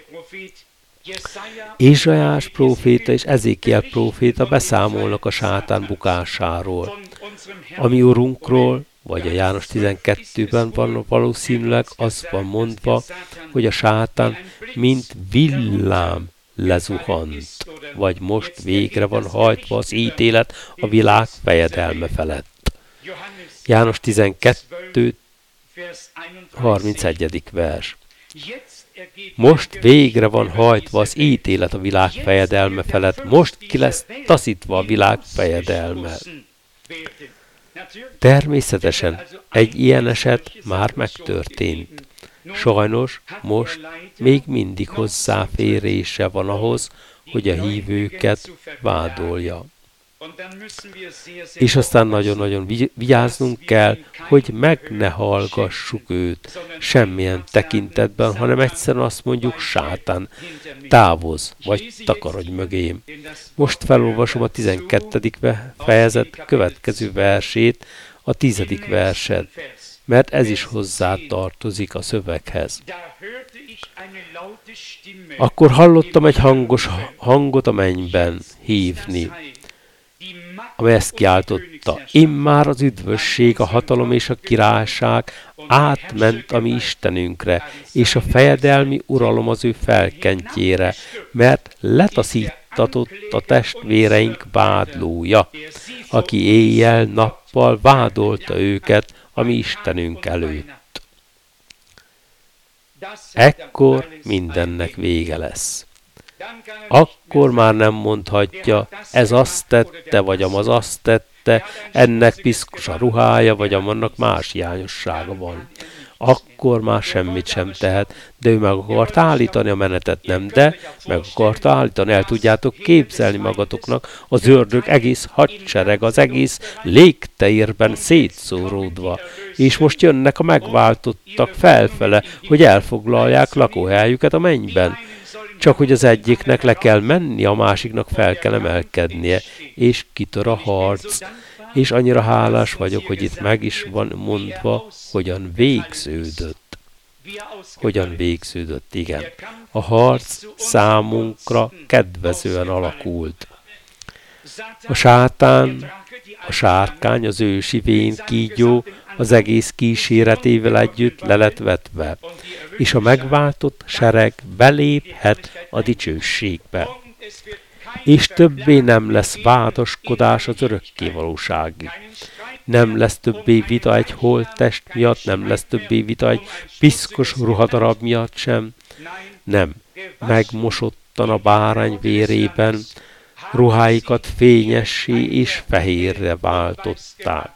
Ézsaiás próféta és Ezékiel próféta beszámolnak a sátán bukásáról. A mi Urunkról, vagy a János 12-ben van valószínűleg az van mondva, hogy a sátán mint villám lezuhant, vagy most végre van hajtva az ítélet a világ fejedelme felett. János 12, 31. vers. Most végre van hajtva az ítélet a világ fejedelme felett, most ki lesz taszítva a világ fejedelme. Természetesen egy ilyen eset már megtörtént. Sajnos most még mindig hozzáférése van ahhoz, hogy a hívőket vádolja. És aztán nagyon-nagyon vigyáznunk kell, hogy meg ne hallgassuk őt semmilyen tekintetben, hanem egyszerűen azt mondjuk: sátán, távozz, vagy takarodj mögém. Most felolvasom a 12. fejezet következő versét, a 10. verset, mert ez is hozzá tartozik a szöveghez. Akkor hallottam egy hangos hangot a mennyben hívni, amely ezt kiáltotta: immár az üdvösség, a hatalom és a királyság átment a mi Istenünkre, és a fejedelmi uralom az ő felkentjére, mert letaszítatott a testvéreink vádlója, aki éjjel-nappal vádolta őket a mi Istenünk előtt. Ekkor mindennek vége lesz. Akkor már nem mondhatja: ez azt tette, vagy amaz azt tette, ennek piszkos a ruhája, vagy amannak más hiányossága van. Akkor már semmit sem tehet, de ő meg akart állítani a menetet, nem, de meg akart állítani. El tudjátok képzelni magatoknak az ördög egész hadsereg, az egész légtérben szétszóródva, és most jönnek a megváltottak felfele, hogy elfoglalják lakóhelyüket a mennyben. Csak hogy az egyiknek le kell menni, a másiknak fel kell emelkednie, és kitör a harc. És annyira hálás vagyok, hogy itt meg is van mondva, hogyan végződött. Hogyan végződött, igen. A harc számunkra kedvezően alakult. A sátán, a sárkány, az ősi vén kígyó, az egész kíséretével együtt le lett vetve, és a megváltott sereg beléphet a dicsőségbe. És többé nem lesz vádaskodás az örökkévalóságig. Nem lesz többé vita egy holttest miatt, nem lesz többé vita egy piszkos ruhadarab miatt sem. Nem, megmosottan a bárány vérében, ruháikat fényessé és fehérre váltották.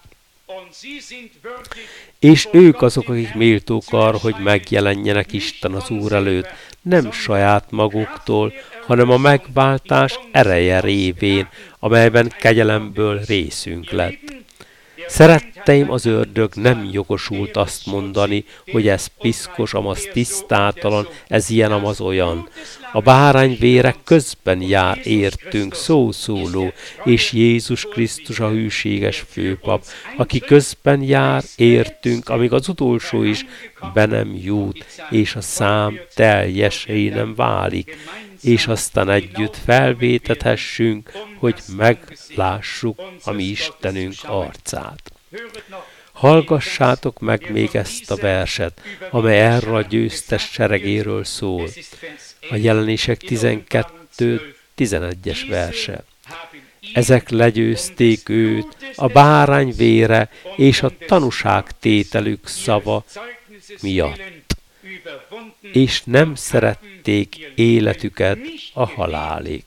És ők azok, akik méltók arra, hogy megjelenjenek Isten az Úr előtt, nem saját maguktól, hanem a megváltás ereje révén, amelyben kegyelemből részünk lett. Szeretteim, az ördög nem jogosult azt mondani, hogy ez piszkos, amaz tisztátalan, ez ilyen, amaz olyan. A bárány vére közben jár értünk szószóló, és Jézus Krisztus a hűséges főpap, aki közben jár értünk, amíg az utolsó is be nem jut, és a szám teljessé nem válik, és aztán együtt felvétethessünk, hogy meglássuk a mi Istenünk arcát. Hallgassátok meg még ezt a verset, amely erről a győztes seregéről szól. A Jelenések 12-11-es verse. Ezek legyőzték őt a bárány vére és a tanúságtételük szava miatt, és nem szerették életüket a halálig.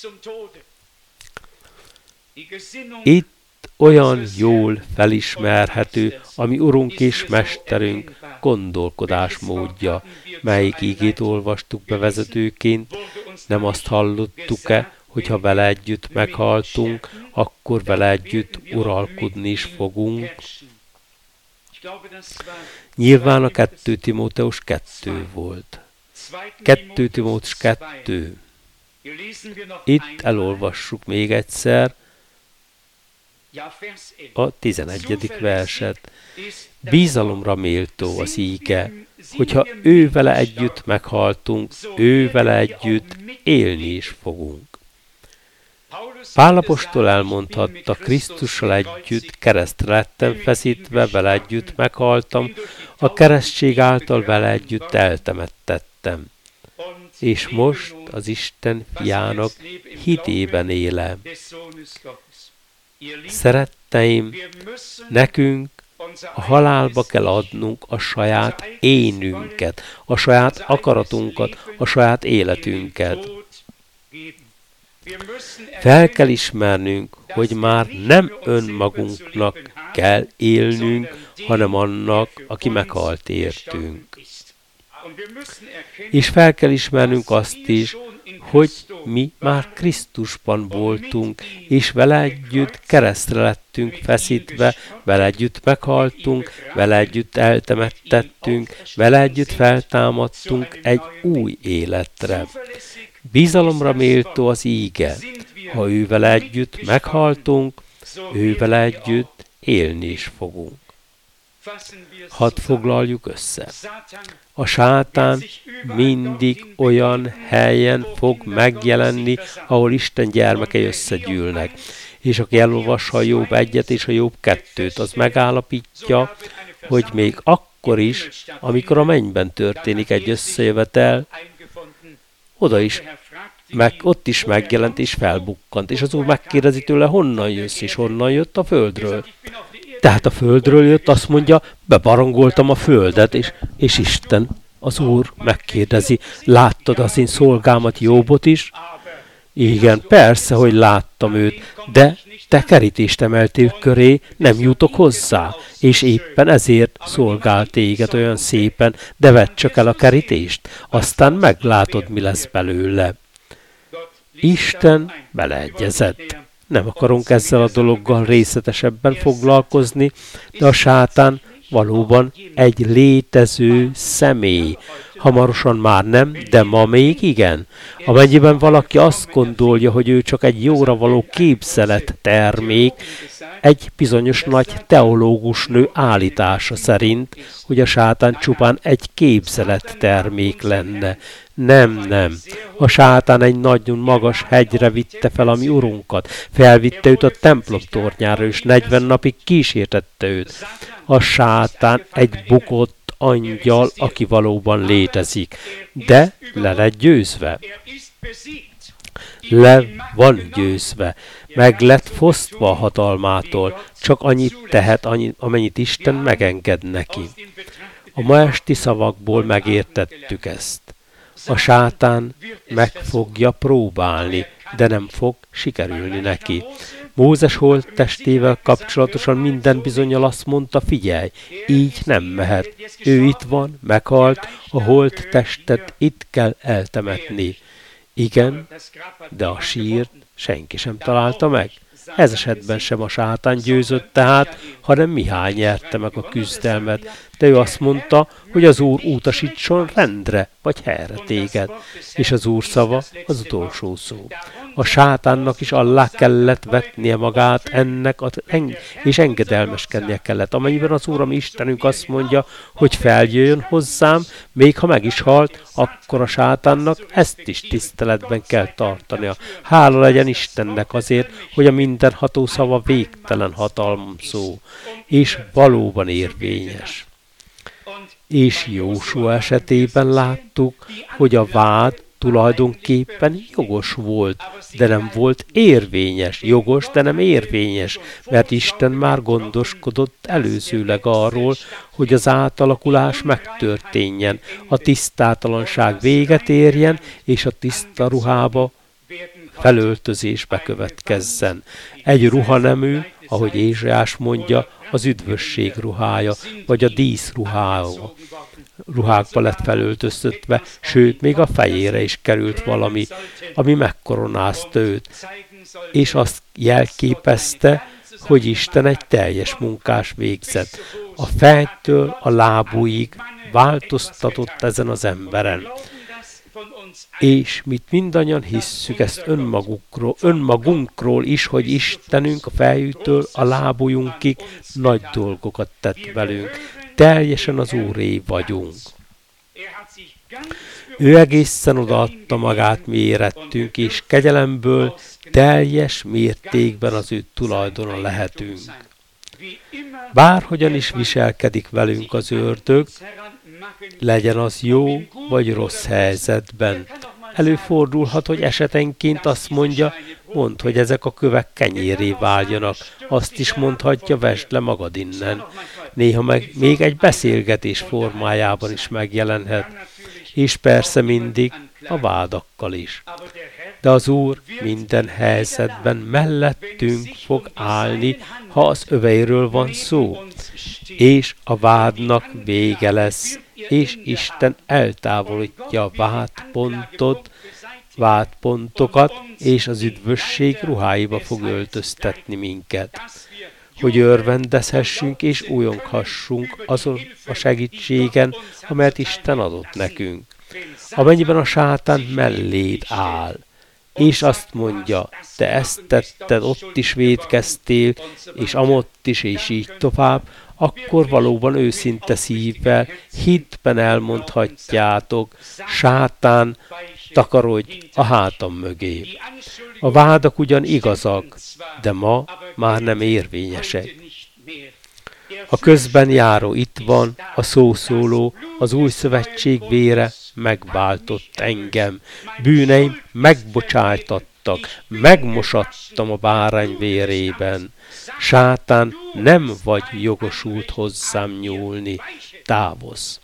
Itt olyan jól felismerhető a mi Urunk és Mesterünk gondolkodásmódja, melyik ígét olvastuk bevezetőként, nem azt hallottuk-e, hogy ha vele együtt meghaltunk, akkor vele együtt uralkodni is fogunk. Nyilván a 2 Timóteus 2 volt. 2 Timóteus 2. Itt elolvassuk még egyszer a 11. verset. Bízalomra méltó az íge, hogyha ő vele együtt meghaltunk, ő vele együtt élni is fogunk. Pál apostol elmondhatta, Krisztussal együtt keresztre lettem feszítve, vele együtt meghaltam, a keresztség által vele együtt eltemettettem. És most az Isten fiának hitében élem. Szeretteim, nekünk a halálba kell adnunk a saját énünket, a saját akaratunkat, a saját életünket. Fel kell ismernünk, hogy már nem önmagunknak kell élnünk, hanem annak, aki meghalt értünk. És fel kell ismernünk azt is, hogy mi már Krisztusban voltunk, és vele együtt keresztre lettünk feszítve, vele együtt meghaltunk, vele együtt eltemettettünk, vele együtt feltámadtunk egy új életre. Bizalomra méltó az íge, ha ő vele együtt meghaltunk, ő vele együtt élni is fogunk. Hadd foglaljuk össze. A sátán mindig olyan helyen fog megjelenni, ahol Isten gyermekei összegyűlnek. És aki elolvassa a Jobb 1-et és a Jobb 2-t, az megállapítja, hogy még akkor is, amikor a mennyben történik egy összejövetel, ott is megjelent és felbukkant. És az Úr megkérdezi tőle, honnan jössz, és honnan jött a földről. Tehát a földről jött, azt mondja, bebarangoltam a földet, és Isten, az Úr megkérdezi, láttad az én szolgámat Jobbot is? Igen, persze, hogy láttam őt, de te kerítést emeltél köré, nem jutok hozzá, és éppen ezért szolgál téged olyan szépen, de vedd csak el a kerítést, aztán meglátod, mi lesz belőle. Isten beleegyezett. Nem akarunk ezzel a dologgal részletesebben foglalkozni, de a sátán valóban egy létező személy. Hamarosan már nem, de ma még igen. Amennyiben valaki azt gondolja, hogy ő csak egy jóra való képzelet termék, egy bizonyos nagy teológusnő állítása szerint, hogy a sátán csupán egy képzelet termék lenne. Nem. A sátán egy nagyon magas hegyre vitte fel a mi urunkat. Felvitte őt a templom tornyára, és 40 napig kísértette őt. A sátán egy bukott angyal, aki valóban létezik. De le lett győzve. Le van győzve. Meg lett fosztva a hatalmától. Csak annyit tehet, amennyit Isten megenged neki. A ma esti szavakból megértettük ezt. A sátán meg fogja próbálni, de nem fog sikerülni neki. Mózes holttestével kapcsolatosan minden bizonnyal azt mondta, figyelj, így nem mehet. Ő itt van, meghalt, a holttestet itt kell eltemetni. Igen, de a sírt senki sem találta meg. Ez esetben sem a sátán győzött tehát, hanem Mihály nyerte meg a küzdelmet. De ő azt mondta, hogy az Úr utasítson rendre, vagy helyre téged. És az Úr szava az utolsó szó. A sátánnak is alá kellett vetnie magát ennek, és engedelmeskednie kellett. Amennyiben az Úr, ami Istenünk azt mondja, hogy feljöjjön hozzám, még ha meg is halt, akkor a sátánnak ezt is tiszteletben kell tartania. Hála legyen Istennek azért, hogy a mindenható szava végtelen hatalom szó, és valóban érvényes. És Jósua esetében láttuk, hogy a vád tulajdonképpen jogos volt, de nem volt érvényes. Jogos, de nem érvényes, mert Isten már gondoskodott előzőleg arról, hogy az átalakulás megtörténjen, a tisztátalanság véget érjen, és a tiszta ruhába felöltözés bekövetkezzen. Egy ruhanemű, ahogy Ézsaiás mondja, az üdvösség ruhája, vagy a dísz ruhákba lett felöltöztetve, sőt, még a fejére is került valami, ami megkoronázta őt, és azt jelképezte, hogy Isten egy teljes munkás végzett. A fejtől a lábúig változtatott ezen az emberen. És mit mindannyian hisszük ezt önmagunkról is, hogy Istenünk a fejüktől a lábújunkig nagy dolgokat tett velünk. Teljesen az Úré vagyunk. Ő egészen odaadta magát, mi érettünk, és kegyelemből teljes mértékben az ő tulajdona lehetünk. Bárhogyan is viselkedik velünk az ördög, legyen az jó vagy rossz helyzetben. Előfordulhat, hogy esetenként azt mondja, mondd, hogy ezek a kövek kenyérré váljanak. Azt is mondhatja, vesd le magad innen. Néha meg még egy beszélgetés formájában is megjelenhet. És persze mindig a vádakkal is. De az Úr minden helyzetben mellettünk fog állni, ha az öveiről van szó. És a vádnak vége lesz, és Isten eltávolítja a vádpontokat, és az üdvösség ruháiba fog öltöztetni minket, hogy örvendezhessünk és újonghassunk azon a segítségen, amelyet Isten adott nekünk. Amennyiben a sátán melléd áll, és azt mondja, te ezt tetted, ott is vétkeztél, és amott is, és így tovább, akkor valóban őszinte szívvel, hitben elmondhatjátok, sátán, takarodj a hátam mögé. A vádak ugyan igazak, de ma már nem érvényesek. A közben járó itt van, a szószóló, az új szövetség vére megváltott engem. Bűneim megbocsájtattak, megmosattam a bárány vérében. Sátán, nem vagy jogosult hozzám nyúlni, távozz.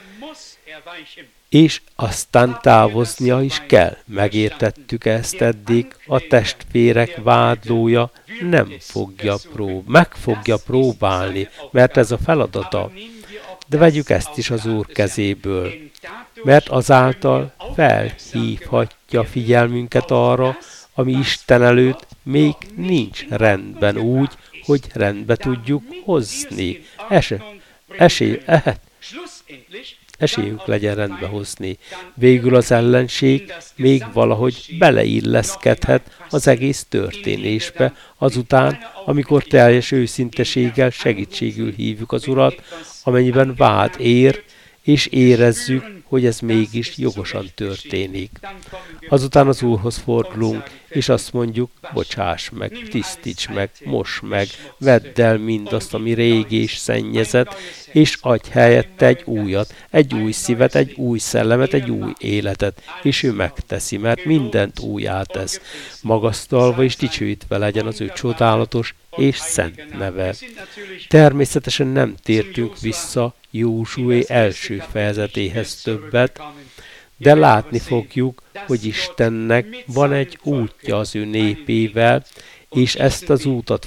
És aztán távoznia is kell. Megértettük ezt eddig, a testvérek vádlója meg fogja próbálni, mert ez a feladata. De vegyük ezt is az Úr kezéből, mert azáltal felhívhatja figyelmünket arra, ami Isten előtt még nincs rendben úgy, hogy rendbe tudjuk hozni. esélyünk legyen rendbe hozni. Végül az ellenség még valahogy beleilleszkedhet az egész történésbe, azután, amikor teljes őszinteséggel segítségül hívjuk az Urat, amennyiben vád ér, és érezzük, hogy ez mégis jogosan történik. Azután az Úrhoz fordulunk, és azt mondjuk, bocsáss meg, tisztíts meg, moss meg, vedd el mindazt, ami régi és szennyezett, és adj helyette egy újat, egy új szívet, egy új szellemet, egy új életet. És ő megteszi, mert mindent újjá tesz. Magasztalva és dicsőítve legyen az ő csodálatos és szent neve. Természetesen nem tértünk vissza Józsué első fejezetéhez többet, de látni fogjuk, hogy Istennek van egy útja az ő népével, és ezt az útat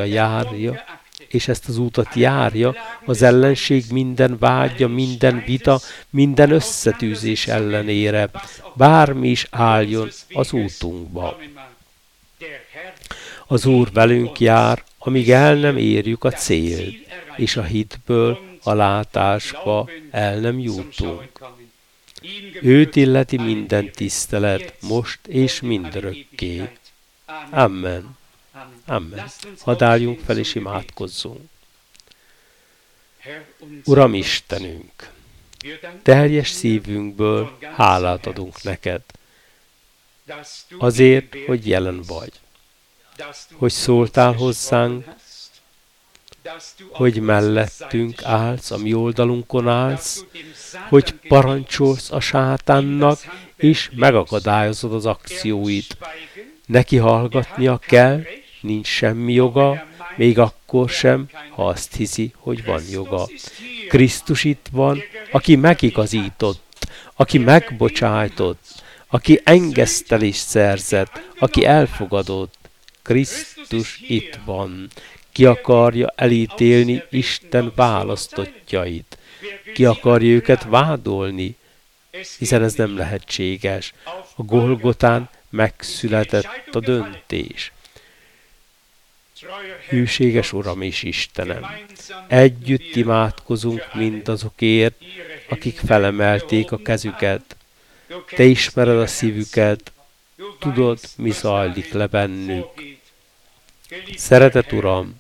járja, az ellenség minden vágya, minden vita, minden összetűzés ellenére, bármi is álljon az útunkba. Az Úr velünk jár, amíg el nem érjük a célt, és a hitből a látásba el nem jutunk. Őt illeti minden tisztelet, most és mindörökké. Amen. Amen. Hadd álljunk fel és imádkozzunk. Uram Istenünk, teljes szívünkből hálát adunk neked, azért, hogy jelen vagy, hogy szóltál hozzánk, hogy mellettünk állsz, a mi oldalunkon állsz, hogy parancsolsz a sátánnak, és megakadályozod az akcióit. Neki hallgatnia kell, nincs semmi joga, még akkor sem, ha azt hiszi, hogy van joga. Krisztus itt van, aki megigazított, aki megbocsájtott, aki engesztelést szerzett, aki elfogadott. Krisztus itt van. Ki akarja elítélni Isten választottjait? Ki akarja őket vádolni? Hiszen ez nem lehetséges. A Golgotán megszületett a döntés. Hűséges Uram és Istenem, együtt imádkozunk mindazokért, akik felemelték a kezüket. Te ismered a szívüket, tudod, mi zajlik le bennük. Szeretet Uram,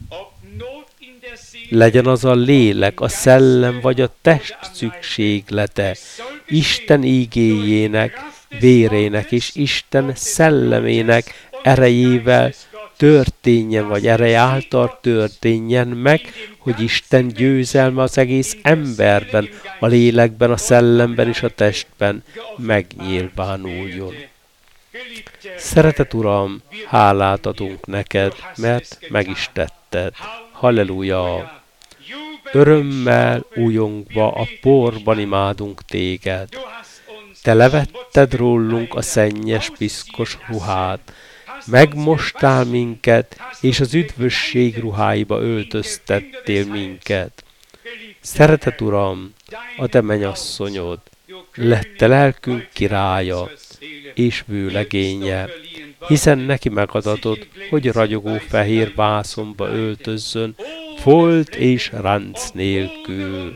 legyen az a lélek, a szellem vagy a test szükséglete, Isten ígéjének, vérének és Isten szellemének erejével történjen, vagy ereje által történjen meg, hogy Isten győzelme az egész emberben, a lélekben, a szellemben és a testben megnyilvánuljon. Szeretet Uram, hálát adunk neked, mert meg is tetted. Halleluja! Örömmel újongva a porban imádunk téged. Te levetted rólunk a szennyes, piszkos ruhát, megmostál minket, és az üdvösség ruháiba öltöztettél minket. Szeretet Uram, a te mennyasszonyod, lett te lelkünk királya és vőlegénye, hiszen neki megadatod, hogy ragyogó fehér vászonba öltözzön, folt és ránc nélkül.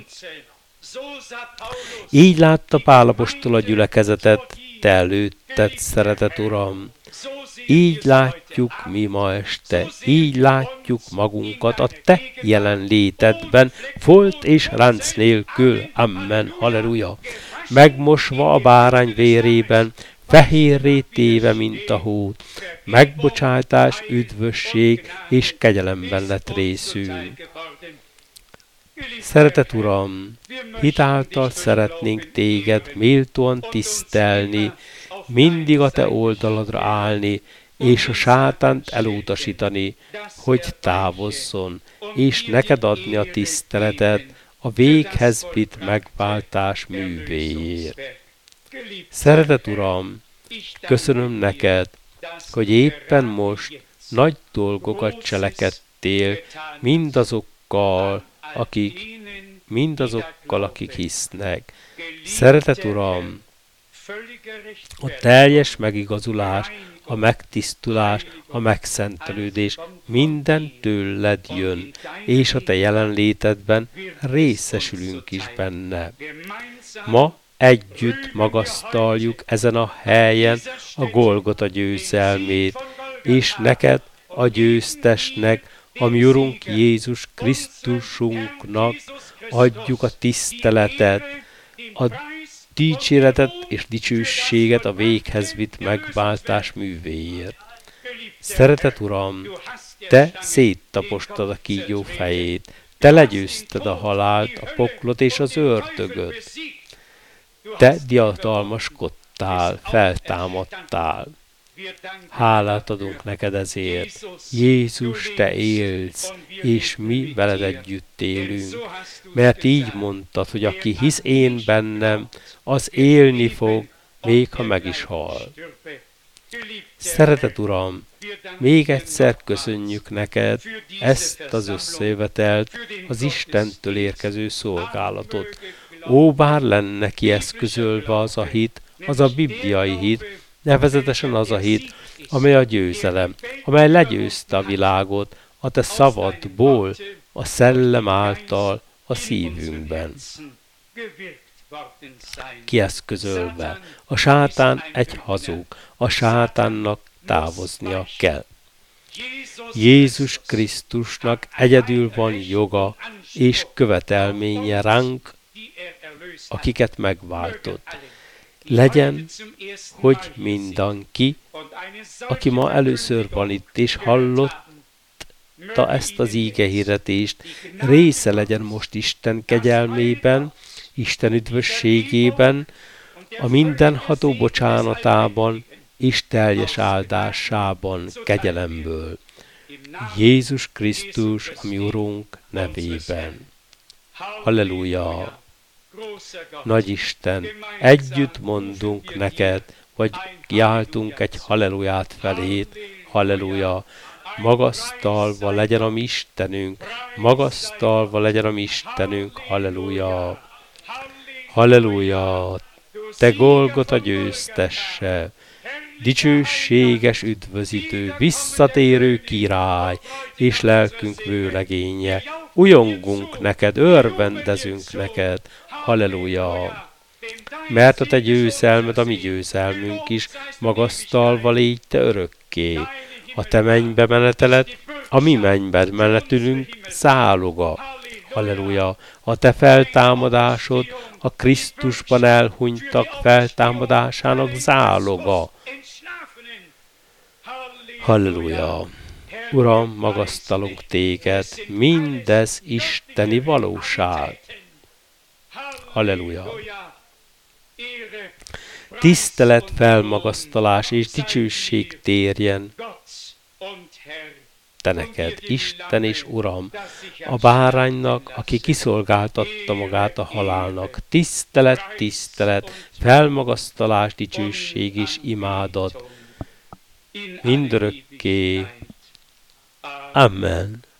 Így látta Pál apostol a gyülekezetet, te előtted, szeretet Uram. Így látjuk mi ma este, így látjuk magunkat a te jelenlétedben, folt és ránc nélkül. Amen. Halleluja. Megmosva a bárány vérében, fehérré téve, mint a hót, megbocsátás, üdvösség és kegyelemben lett részünk. Szeretet Uram, hitáltal szeretnénk téged méltóan tisztelni, mindig a te oldaladra állni, és a sátánt elutasítani, hogy távozzon, és neked adni a tiszteletet a véghez vitt megváltás művéért. Szeretet Uram, köszönöm neked, hogy éppen most nagy dolgokat cselekedtél mindazokkal, akik hisznek. Szeretet Uram, a teljes megigazulás, a megtisztulás, a megszentelődés, minden tőled jön, és a te jelenlétedben részesülünk is benne. Ma együtt magasztaljuk ezen a helyen a Golgota győzelmét, és neked, a győztesnek, a mi Urunk Jézus Krisztusunknak adjuk a tiszteletet, a dicséretet és dicsőséget a véghez vitt megváltás művéért. Szeretett Uram, te széttapostad a kígyó fejét, te legyőzted a halált, a poklot és az ördögöt. Te diadalmaskodtál, feltámadtál. Hálát adunk neked ezért. Jézus, te élsz, és mi veled együtt élünk. Mert így mondtad, hogy aki hisz én bennem, az élni fog, még ha meg is hal. Szeretett Uram, még egyszer köszönjük neked ezt az összejövetelt, az Istentől érkező szolgálatot. Ó, bár lenne kieszközölve az a hit, az a bibliai hit, nevezetesen az a hit, amely a győzelem, amely legyőzte a világot, a te szavadból, a szellem által a szívünkben. Kieszközölve, a sátán egy hazug, a sátánnak távoznia kell. Jézus Krisztusnak egyedül van joga és követelménye ránk, akiket megváltott. Legyen, hogy mindenki, aki ma először van itt és hallotta ezt az ígehirdetést, része legyen most Isten kegyelmében, Isten üdvösségében, a mindenható bocsánatában és teljes áldásában, kegyelemből. Jézus Krisztus, a mi Urunk nevében. Halleluja! Nagy Isten, együtt mondunk neked, vagy kiáltunk egy halleluját felét, halleluja! Magasztalva legyen a mi Istenünk, magasztalva legyen a mi Istenünk, halleluja! Halleluja! Te Golgota győztesse, dicsőséges üdvözítő, visszatérő király, és lelkünk vőlegénye, ujjongunk neked, örvendezünk neked, halleluja! Mert a te győzelmed, a mi győzelmünk is, magasztalva légy te örökké. A te mennybe meneteled, a mi mennybe menetülünk záloga. Halleluja! A te feltámadásod, a Krisztusban elhunytak feltámadásának záloga. Halleluja! Uram, magasztalunk téged, mindez isteni valóság. Halleluja! Tisztelet, felmagasztalás és dicsőség térjen te neked, Isten és Uram, a báránynak, aki kiszolgáltatta magát a halálnak. Tisztelet, tisztelet, felmagasztalás, dicsőség és imádat mindörökké. Amen.